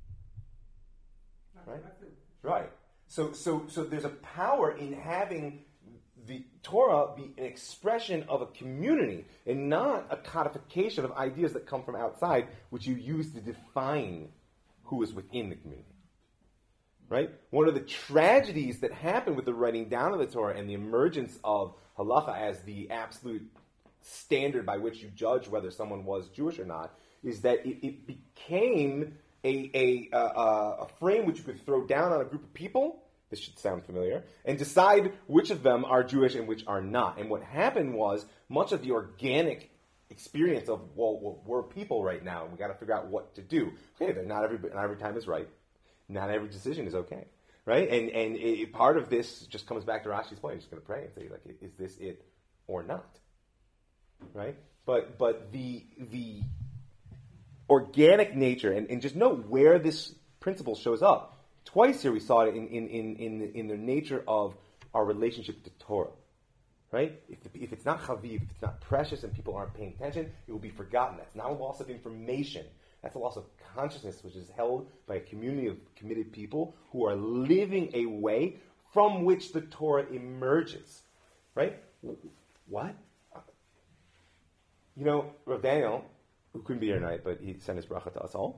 Right? Right. So there's a power in having the Torah be an expression of a community and not a codification of ideas that come from outside, which you use to define who is within the community. Right? One of the tragedies that happened with the writing down of the Torah and the emergence of halacha as the absolute standard by which you judge whether someone was Jewish or not is that it became a frame which you could throw down on a group of people. This should sound familiar, and decide which of them are Jewish and which are not. And what happened was much of the organic experience of, well we're people right now, and we got to figure out what to do. Okay, not every time is right. Not every decision is okay, right? And part of this just comes back to Rashi's point. You're just going to pray and say, like, is this it or not? Right? But the organic nature, and just know where this principle shows up. twice here we saw it in the nature of our relationship to Torah. Right? If it's not chaviv, if it's not precious and people aren't paying attention, it will be forgotten. That's not a loss of information. That's a loss of consciousness, which is held by a community of committed people who are living a way from which the Torah emerges. Right? What? You know, Rav Daniel, who couldn't be here tonight, but he sent his bracha to us all,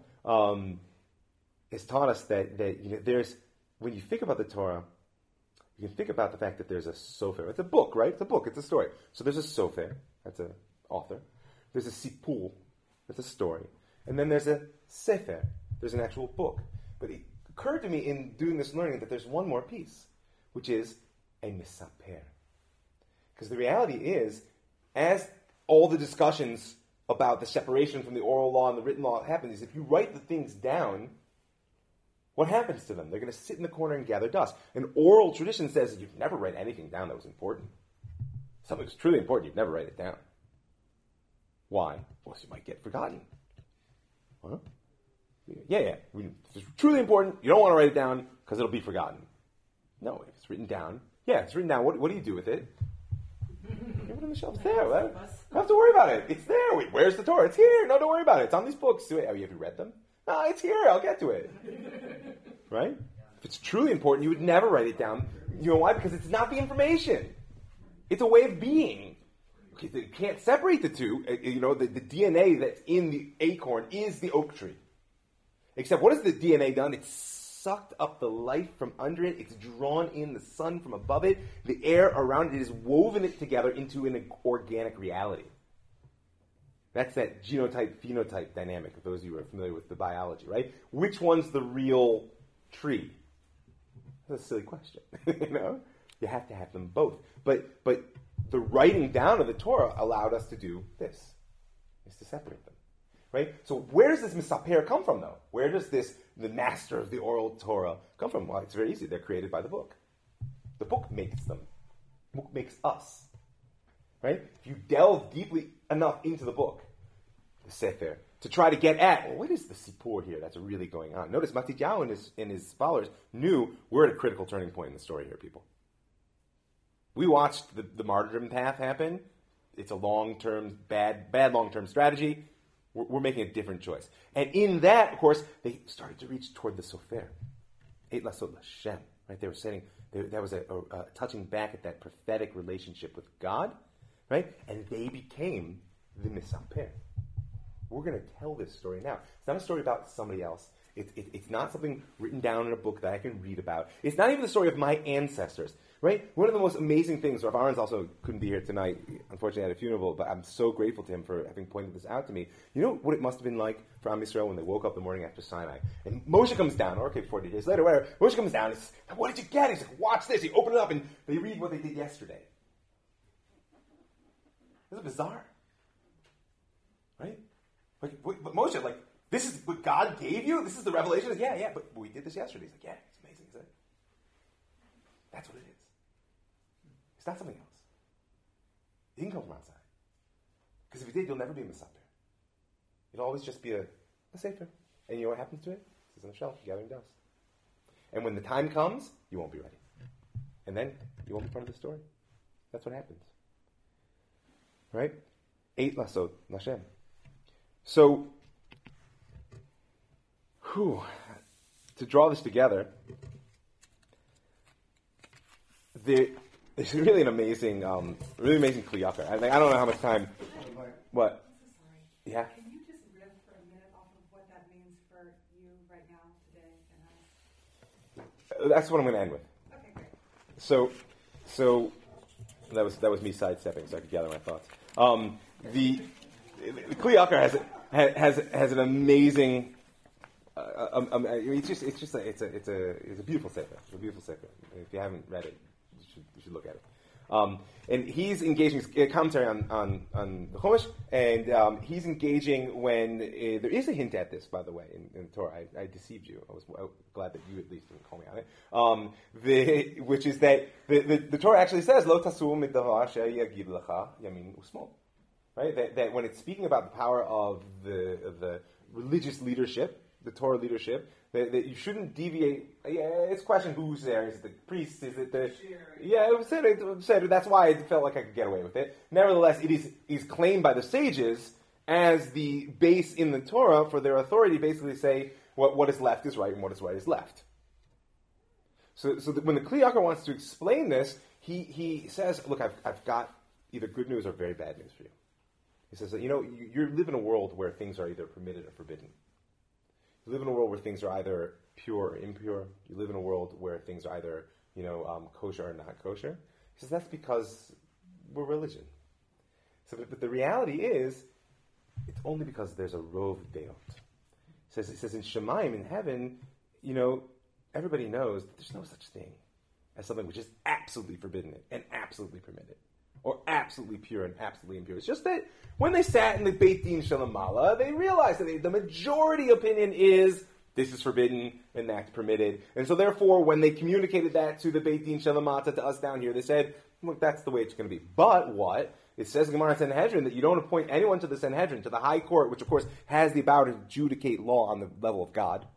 has taught us that there's, when you think about the Torah, you can think about the fact that there's a sofer. It's a book, right? It's a book. It's a story. So there's a sofer. That's an author. There's a sipur. That's a story. And then there's a sefer. There's an actual book. But it occurred to me in doing this learning that there's one more piece, which is a misaper. Because the reality is, as all the discussions about the separation from the oral law and the written law happen, is if you write the things down, what happens to them? They're going to sit in the corner and gather dust. An oral tradition says that you've never write anything down that was important. Something that's truly important, you'd never write it down. Why? Well, you might get forgotten. Huh? Yeah. If it's truly important, you don't want to write it down because it'll be forgotten. No, if it's written down, it's written down. What do you do with it? You put it on the shelf. It's there. Right? Don't have to worry about it. It's there. Wait, where's the Torah? It's here. No, don't worry about it. It's on these books. Have you read them? No, it's here. I'll get to it. Right? If it's truly important, you would never write it down. You know why? Because it's not the information. It's a way of being. Okay, you can't separate the two. The DNA that's in the acorn is the oak tree. Except what has the DNA done? It's sucked up the life from under it. It's drawn in the sun from above it. The air around it is woven it together into an organic reality. That's that genotype-phenotype dynamic, for those of you who are familiar with the biology, right? Which one's the real tree? That's a silly question. You have to have them both. But the writing down of the Torah allowed us to do this, is to separate them, right? So where does this misaper come from, though? Where does the master of the oral Torah come from? Well, it's very easy. They're created by the book. The book makes them. The book makes us, right? If you delve deeply enough into the book, the Sefer, to try to get at, what is the Sipur here that's really going on? Notice Matityahu and his followers knew we're at a critical turning point in the story here, people. We watched the martyrdom path happen. It's a long-term, bad long-term strategy. We're making a different choice. And in that, of course, they started to reach toward the Sofer. Et lasot Lashem. Right? They were saying, that was a touching back at that prophetic relationship with God. Right? And they became the misaper. We're going to tell this story now. It's not a story about somebody else. It's not something written down in a book that I can read about. It's not even the story of my ancestors, right? One of the most amazing things, Rav Ahrens also couldn't be here tonight, unfortunately at a funeral, but I'm so grateful to him for having pointed this out to me. You know what it must have been like for Am Yisrael when they woke up the morning after Sinai, and Moshe comes down, or 40 days later, whatever, Moshe comes down and says, what did you get? He's like, watch this. He opened it up, and they read what they did yesterday. This is bizarre, right? But Moshe, this is what God gave you? This is the revelation? Yeah, but we did this yesterday. He's like, yeah, it's amazing, isn't it? That's what it is. It's not something else. It didn't come from outside. Because if it did, you'll never be a misaper. It'll always just be a sefer. And you know what happens to it? It sits on the shelf, gathering dust. And when the time comes, you won't be ready. And then you won't be part of the story. That's what happens. Right? Et lasot Lashem. So, to draw this together, there's really an amazing Kli Yakar. I don't know how much time. What? Yeah. Can you just riff for a minute off of what that means for you right now, today, and us? That's what I'm going to end with. Okay, great. So that was me sidestepping, so I could gather my thoughts. The Kli Yakar has an amazing. It's a beautiful sefer. It's a beautiful sefer. If you haven't read it, you should look at it. And he's engaging commentary on the Chumash, and he's engaging when there is a hint at this, by the way, in the Torah. I deceived you. I was glad that you at least didn't call me on it. Which is that the Torah actually says Lo tasum midavar she'yagid lecha yamin usmol. Right? That when it's speaking about the power of the religious leadership, the Torah leadership, that you shouldn't deviate. Yeah, it's a question who's there. Is it the priest? Is it the... Yeah, it said, that's why I felt like I could get away with it. Nevertheless, it is claimed by the sages as the base in the Torah for their authority, basically say what is left is right and what is right is left. So when the Kli Yakar wants to explain this, he says, look, I've got either good news or very bad news for you. He says that, you live in a world where things are either permitted or forbidden. You live in a world where things are either pure or impure. You live in a world where things are either, kosher or not kosher. He says that's because we're religion. So, but the reality is, it's only because there's a rov deot. He says in Shemaim, in heaven, everybody knows that there's no such thing as something which is absolutely forbidden and absolutely permitted, or absolutely pure and absolutely impure. It's just that when they sat in the Beit Din Shalamala, they realized that the majority opinion is this is forbidden and that's permitted. And so therefore, when they communicated that to the Beit Din Shalamata, to us down here, they said, look, that's the way it's going to be. But what? It says in Gemara Sanhedrin that you don't appoint anyone to the Sanhedrin, to the high court, which of course has the power to adjudicate law on the level of God.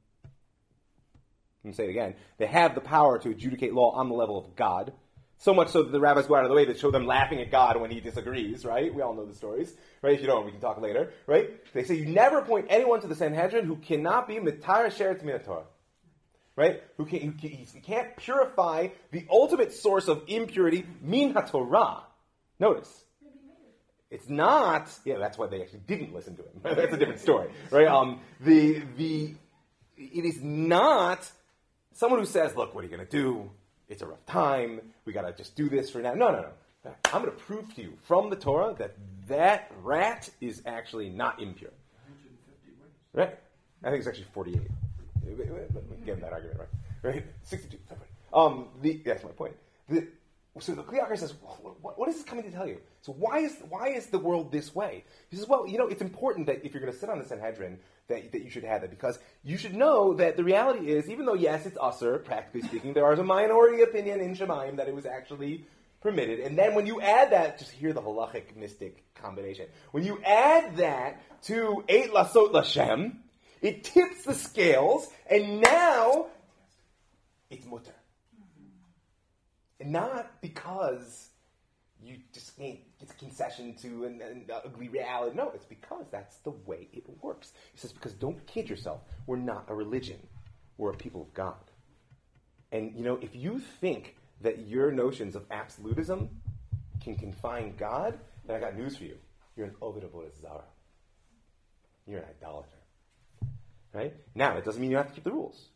Let me say it again. They have the power to adjudicate law on the level of God. So much so that the rabbis go out of the way to show them laughing at God when he disagrees, right? We all know the stories, right? If you don't, we can talk later, right? They say you never appoint anyone to the Sanhedrin who cannot be mitayar sheretz min Torah, right? Who can't purify the ultimate source of impurity, min haTorah. Notice, it's not. Yeah, that's why they actually didn't listen to him. That's a different story, right? It is not someone who says, "Look, what are you going to do? It's a rough time. We got to just do this for now." No. I'm going to prove to you from the Torah that rat is actually not impure. 150 ways. Right? I think it's actually 48. Give him that argument, right? 62. That's my point. So the Kli Yakar says, what is this coming to tell you? So why is the world this way? He says, well, it's important that if you're going to sit on the Sanhedrin, that you should have that, because you should know that the reality is, even though, yes, it's usher, practically speaking, there is a minority opinion in Shemaim that it was actually permitted. And then when you add that, just hear the halachic mystic combination. When you add that to Eit Lasot Lashem, it tips the scales, and now it's mutter. And not because you just can't get a concession to an ugly reality. No, it's because that's the way it works. He says, because don't kid yourself. We're not a religion. We're a people of God. And, if you think that your notions of absolutism can confine God, then I got news for you. You're an Oved Avodah Zarah. You're an idolater. Right? Now, it doesn't mean you have to keep the rules.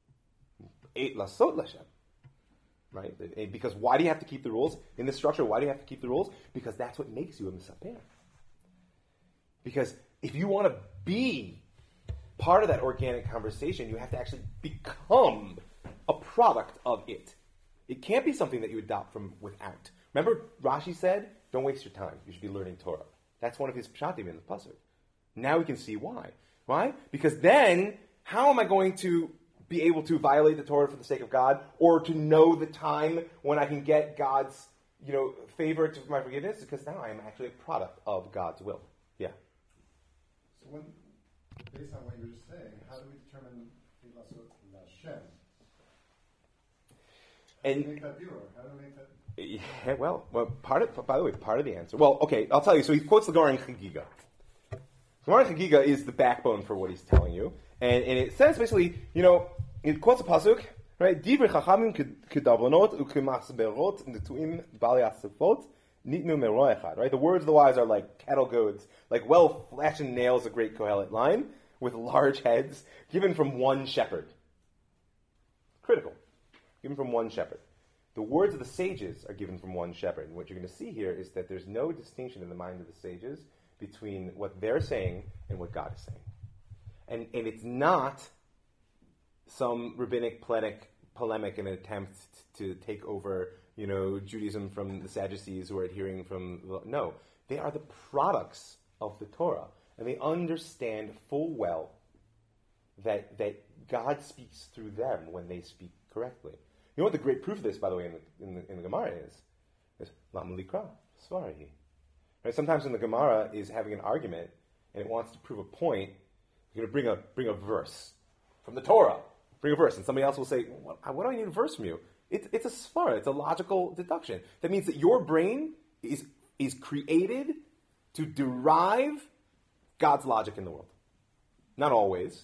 Eit Lasot Lashem. Right? Because why do you have to keep the rules? In this structure, why do you have to keep the rules? Because that's what makes you a Misaper. Because if you want to be part of that organic conversation, you have to actually become a product of it. It can't be something that you adopt from without. Remember, Rashi said, don't waste your time. You should be learning Torah. That's one of his pshatim in the pasuk. Now we can see why. Why? Because then, how am I going to be able to violate the Torah for the sake of God, or to know the time when I can get God's, favor to my forgiveness? Because now I am actually a product of God's will. Yeah. So based on what you're saying, how do we determine Hashem? And make that pure? How do we make that? Yeah, well, part of the answer. Well, okay, I'll tell you. So he quotes the Gemara in Chagiga. Gemara in Chagiga is the backbone for what he's telling you. And it says basically, it quotes a pasuk, right? Divrei chachamim kedavonot ukemasberot netuim bali asifot nitnu mero echad. Right? The words of the wise are like cattle goads, like well-fashioned nails, a great Kohelet line, with large heads, given from one shepherd. Critical. Given from one shepherd. The words of the sages are given from one shepherd. And what you're going to see here is that there's no distinction in the mind of the sages between what they're saying and what God is saying. And it's not some rabbinic polemic in an attempt to take over, Judaism from the Sadducees who are adhering from... No, they are the products of the Torah. And they understand full well that God speaks through them when they speak correctly. You know what the great proof of this, by the way, in the Gemara is Lama Likra, Svarahi. Right? Sometimes when the Gemara is having an argument and it wants to prove a point, You're going to bring a verse from the Torah. Bring a verse, and somebody else will say, what do I need a verse from you? It's a svara. It's a logical deduction. That means that your brain is created to derive God's logic in the world. Not always,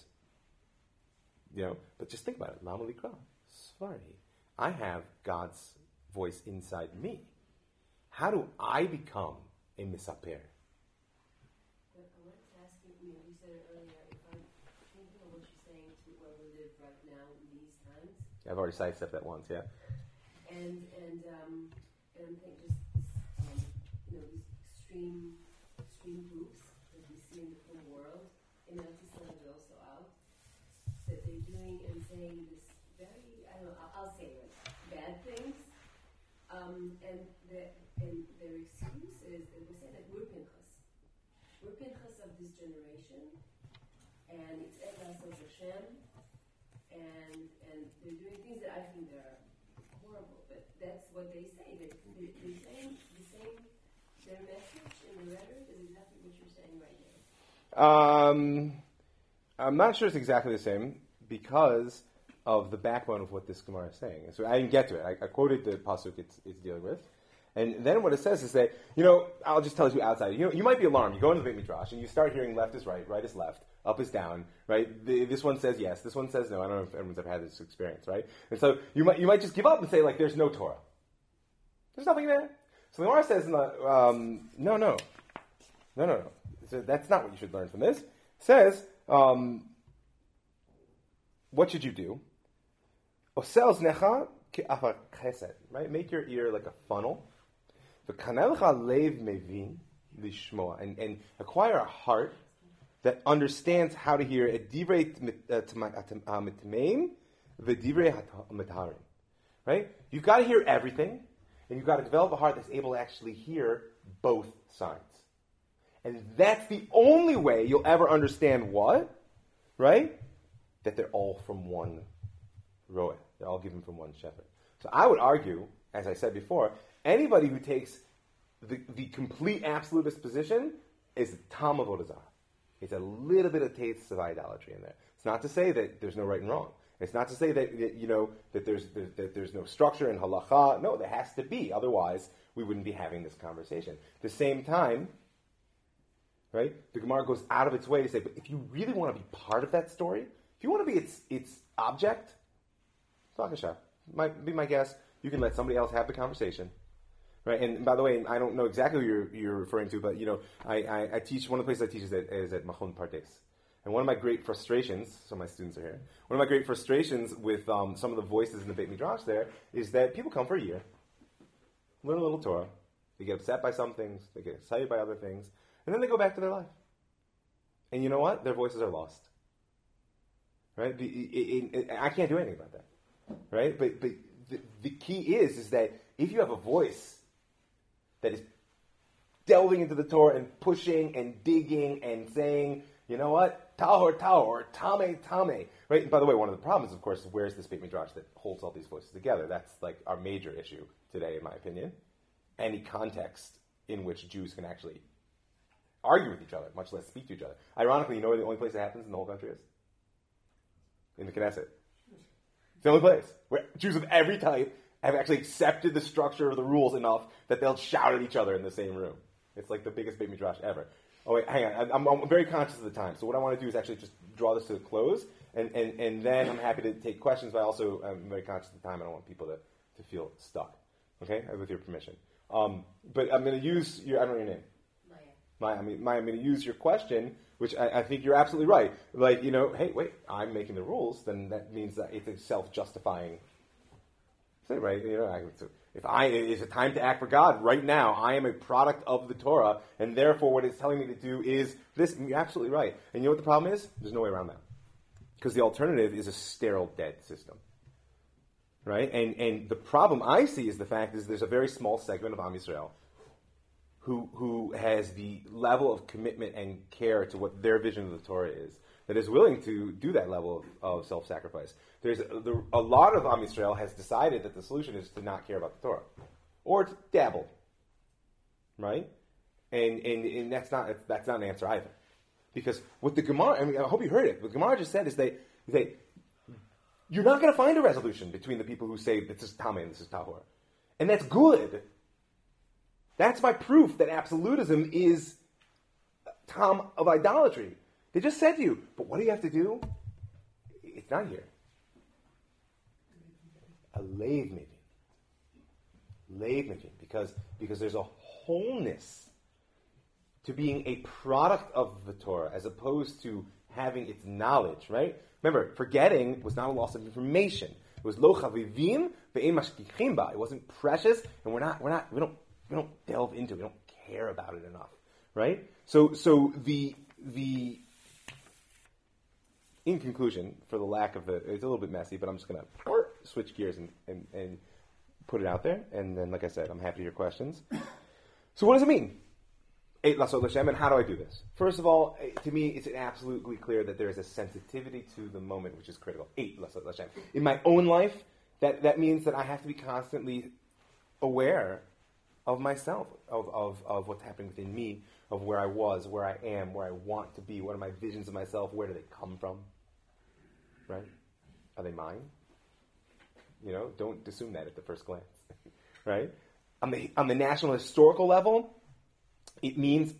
but just think about it. Lama likra, svari. I have God's voice inside me. How do I become a misaper? I wanted to ask you, you said it earlier, if I'm thinking of what you're saying to where we live right now in these times. I've already sidestepped that once, yeah. And I'm thinking just this, these extreme groups that we see in the world, in Islam but also out, that they're doing and saying this very, I'll say it, bad things, and their excuse is that we say that we're Pinchas of this generation, and it's Elas of Hashem, and they're doing things that I think are horrible, but that's what they say. They're saying the same, their message in the rhetoric is exactly what you're saying right now. I'm not sure it's exactly the same because of the backbone of what this Gemara is saying. So I didn't get to it. I quoted the pasuk it's dealing with. And then what it says is that, I'll just tell you outside. You might be alarmed. You go into the Beit Midrash and you start hearing left is right is left, up is down, right? This one says yes, this one says no. I don't know if everyone's ever had this experience, right? And so you might just give up and say, like, there's no Torah. There's nothing there. So the Gemara says, no. So that's not what you should learn from this. It says, what should you do? Osel znecha ke'afar chesed, right? Make your ear like a funnel. V'kanelcha lev mevin lishmoa, and acquire a heart that understands how to hear et divrei mitmeim v'divrei mitaharim. Right? You've got to hear everything, and you've got to develop a heart that's able to actually hear both sides. And that's the only way you'll ever understand what? Right? That they're all from one roeh. They're all given from one shepherd. So I would argue, as I said before, anybody who takes the complete absolutist position is Tam Avodah Zarah. It's a little bit of taste of idolatry in there. It's not to say that there's no right and wrong. It's not to say that there's no structure in halacha. No, there has to be. Otherwise, we wouldn't be having this conversation. At the same time, right? The Gemara goes out of its way to say, but if you really want to be part of that story, if you want to be its object, Vakasha, be my guest. You can let somebody else have the conversation, right? And by the way, I don't know exactly who you're referring to, but I teach. One of the places I teach is at Machon Pardes. And one of my great frustrations, some of my students are here, one of my great frustrations with some of the voices in the Beit Midrash there is that people come for a year, learn a little Torah, they get upset by some things, they get excited by other things, and then they go back to their life. And you know what? Their voices are lost. Right? I can't do anything about that. Right? But the key is that if you have a voice that is delving into the Torah and pushing and digging and saying, you know what? Tahor, tahor, tame, tame. Right? And by the way, one of the problems, of course, is where's this Beit Midrash that holds all these voices together? That's like our major issue today, in my opinion. Any context in which Jews can actually argue with each other, much less speak to each other. Ironically, you know where the only place that happens in the whole country is? In the Knesset. It's the only place where Jews of every type have actually accepted the structure of the rules enough that they'll shout at each other in the same room. It's like the biggest Beit Midrash ever. Oh wait, hang on. I'm very conscious of the time. So what I want to do is actually just draw this to a close, and then I'm happy to take questions, but also I'm very conscious of the time. I don't want people to feel stuck. Okay? With your permission. But I'm going to use I don't know your name. Maya, I'm going to use your question, which I think you're absolutely right. Like, hey, wait, I'm making the rules, then that means that it's a self-justifying thing, right? Is it time to act for God? Right now, I am a product of the Torah, and therefore what it's telling me to do is this. And you're absolutely right. And you know what the problem is? There's no way around that. Because the alternative is a sterile, dead system. Right? And the problem I see is the fact is there's a very small segment of Am Yisrael who has the level of commitment and care to what their vision of the Torah is, that is willing to do that level of self-sacrifice. A lot of Am Yisrael has decided that the solution is to not care about the Torah, or to dabble, right? And that's not an answer either. Because what the Gemara, I mean, I hope you heard it, what the Gemara just said is you're not going to find a resolution between the people who say this is Tameh and this is Tahor. And that's good. That's my proof that absolutism is Tom of idolatry. They just said to you, but what do you have to do? It's not here. A leiv mivin. Leiv mivin. Because there's a wholeness to being a product of the Torah as opposed to having its knowledge, right? Remember, forgetting was not a loss of information. It was lo chavivim ve'em mashkichim ba. It wasn't precious, and we don't delve into it. We don't care about it enough, right? So the in conclusion, for the lack of it's a little bit messy, but I'm just going to switch gears and put it out there. And then, like I said, I'm happy to hear questions. So what does it mean? Eight Lasot L'Shem, and how do I do this? First of all, to me, it's absolutely clear that there is a sensitivity to the moment which is critical. Eight Lasot L'Shem. In my own life, that means that I have to be constantly aware of myself, of what's happening within me, of where I was, where I am, where I want to be, what are my visions of myself, where do they come from? Right? Are they mine? Don't assume that at the first glance. Right? On the national historical level, it means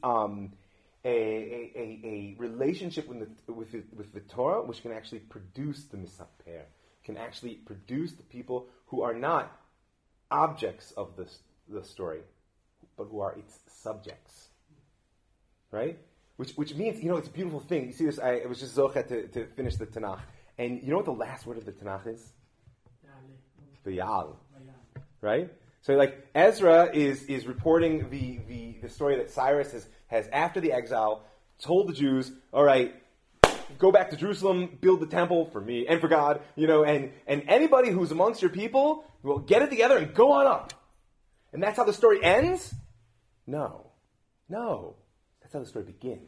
a relationship with the Torah which can actually produce the misaper, can actually produce the people who are not objects of the story, but who are its subjects. Right? Which means, it's a beautiful thing. You see this, I was just zochet to finish the Tanakh. And you know what the last word of the Tanakh is? V'yal. Right? So like Ezra is reporting the story that Cyrus has after the exile told the Jews, all right, go back to Jerusalem, build the temple for me and for God, and anybody who's amongst your people will get it together and go on up. And that's how the story ends? No. That's how the story begins.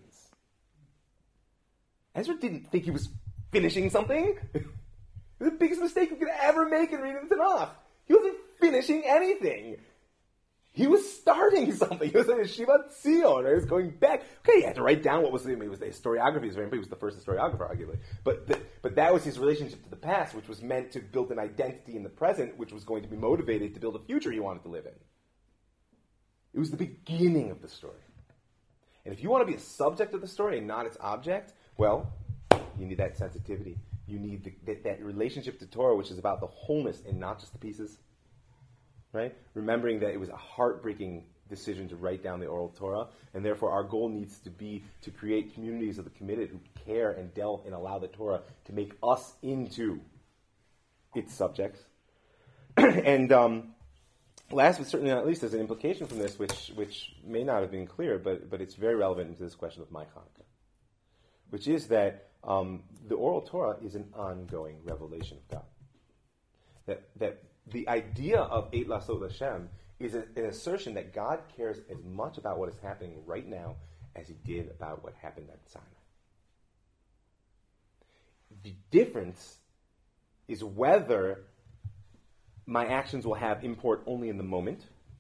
Ezra didn't think he was finishing something. It was the biggest mistake you could ever make in reading the Tanakh. He wasn't finishing anything. He was starting something. He was in Shivat Zion. Right? He was going back. Okay, he had to write down what was the historiography. He was the first historiographer, arguably. But that was his relationship to the past, which was meant to build an identity in the present, which was going to be motivated to build a future he wanted to live in. It was the beginning of the story. And if you want to be a subject of the story and not its object, well, you need that sensitivity. You need that relationship to Torah, which is about the wholeness and not just the pieces. Right? Remembering that it was a heartbreaking decision to write down the oral Torah, and therefore our goal needs to be to create communities of the committed who care and delve and allow the Torah to make us into its subjects. And last but certainly not least, there's an implication from this which may not have been clear, but it's very relevant to this question of my Hanukkah, which is that the oral Torah is an ongoing revelation of God. That the idea of Eight Lasot L'Shem is an assertion that God cares as much about what is happening right now as he did about what happened at Sinai. The difference is whether my actions will have import only in the moment,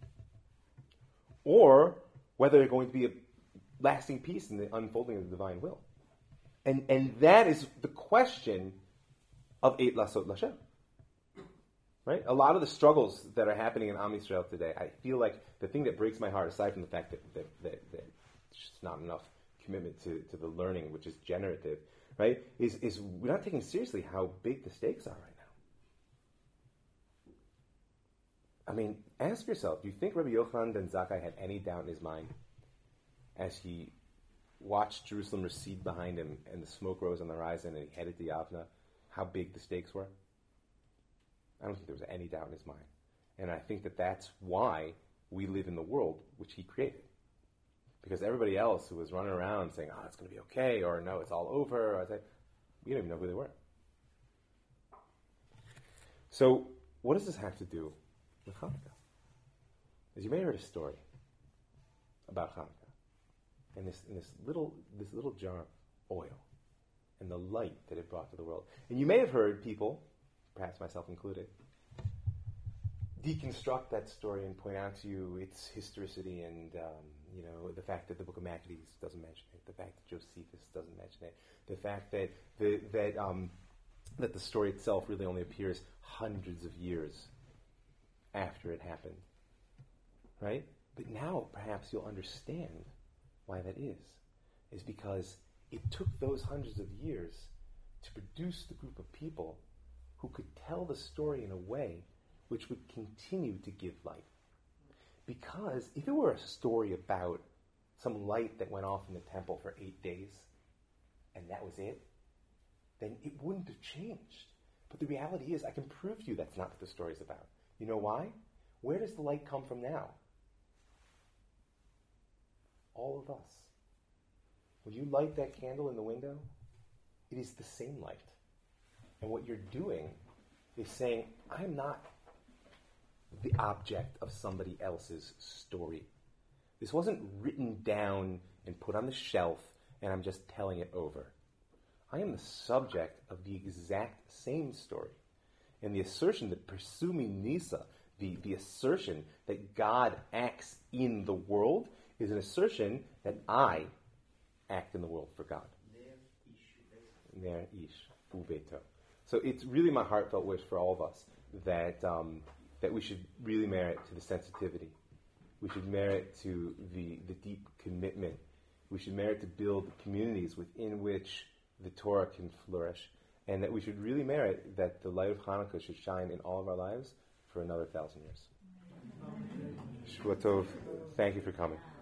or whether they're going to be a lasting peace in the unfolding of the divine will. And that is the question of Eight Lasot L'Shem. Right? A lot of the struggles that are happening in Am Yisrael today, I feel like the thing that breaks my heart, aside from the fact that there's just not enough commitment to the learning, which is generative, right, is we're not taking seriously how big the stakes are right now. I mean, ask yourself, do you think Rabbi Yochanan ben Zakkai had any doubt in his mind as he watched Jerusalem recede behind him and the smoke rose on the horizon and he headed to Yavna, how big the stakes were? I don't think there was any doubt in his mind. And I think that that's why we live in the world which he created. Because everybody else who was running around saying, it's going to be okay, or no, it's all over, I said, we don't even know who they were. So, what does this have to do with Hanukkah? As you may have heard a story about Hanukkah, and this little jar of oil, and the light that it brought to the world. And you may have heard people, perhaps myself included, deconstruct that story and point out to you its historicity and the fact that the Book of Maccabees doesn't mention it, the fact that Josephus doesn't mention it, the fact that that the story itself really only appears hundreds of years after it happened, right? But now perhaps you'll understand why that is because it took those hundreds of years to produce the group of people who could tell the story in a way which would continue to give light. Because if it were a story about some light that went off in the temple for 8 days, and that was it, then it wouldn't have changed. But the reality is, I can prove to you that's not what the story's about. You know why? Where does the light come from now? All of us. When you light that candle in the window, it is the same light. And what you're doing is saying, I'm not the object of somebody else's story. This wasn't written down and put on the shelf, and I'm just telling it over. I am the subject of the exact same story. And the assertion that Persumi Nisa, the assertion that God acts in the world, is an assertion that I act in the world for God. Ner ish ubeto. So it's really my heartfelt wish for all of us that we should really merit to the sensitivity. We should merit to the deep commitment. We should merit to build communities within which the Torah can flourish. And that we should really merit that the light of Hanukkah should shine in all of our lives for another 1,000 years. Shua Tov, thank you for coming.